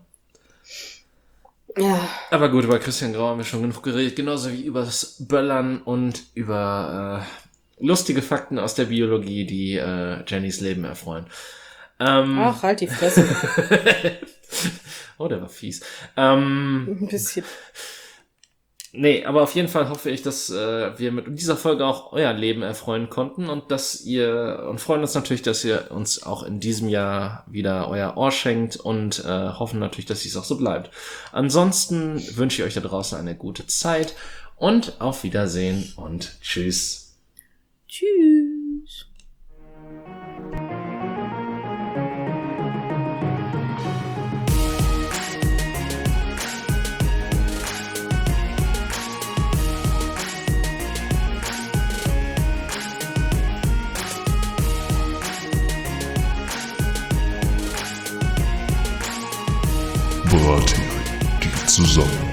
Ja. Aber gut, über Christian Grau haben wir schon genug geredet, genauso wie über das Böllern und über äh, lustige Fakten aus der Biologie, die äh, Jennys Leben erfreuen. Ähm, Ach, halt die Fresse. Oh, der war fies. Ähm, Ein bisschen. Nee, aber auf jeden Fall hoffe ich, dass äh, wir mit dieser Folge auch euer Leben erfreuen konnten und dass ihr, und freuen uns natürlich, dass ihr uns auch in diesem Jahr wieder euer Ohr schenkt und äh, hoffen natürlich, dass es auch so bleibt. Ansonsten wünsche ich euch da draußen eine gute Zeit und auf Wiedersehen und tschüss. Tschüss. Brathering, die zusammen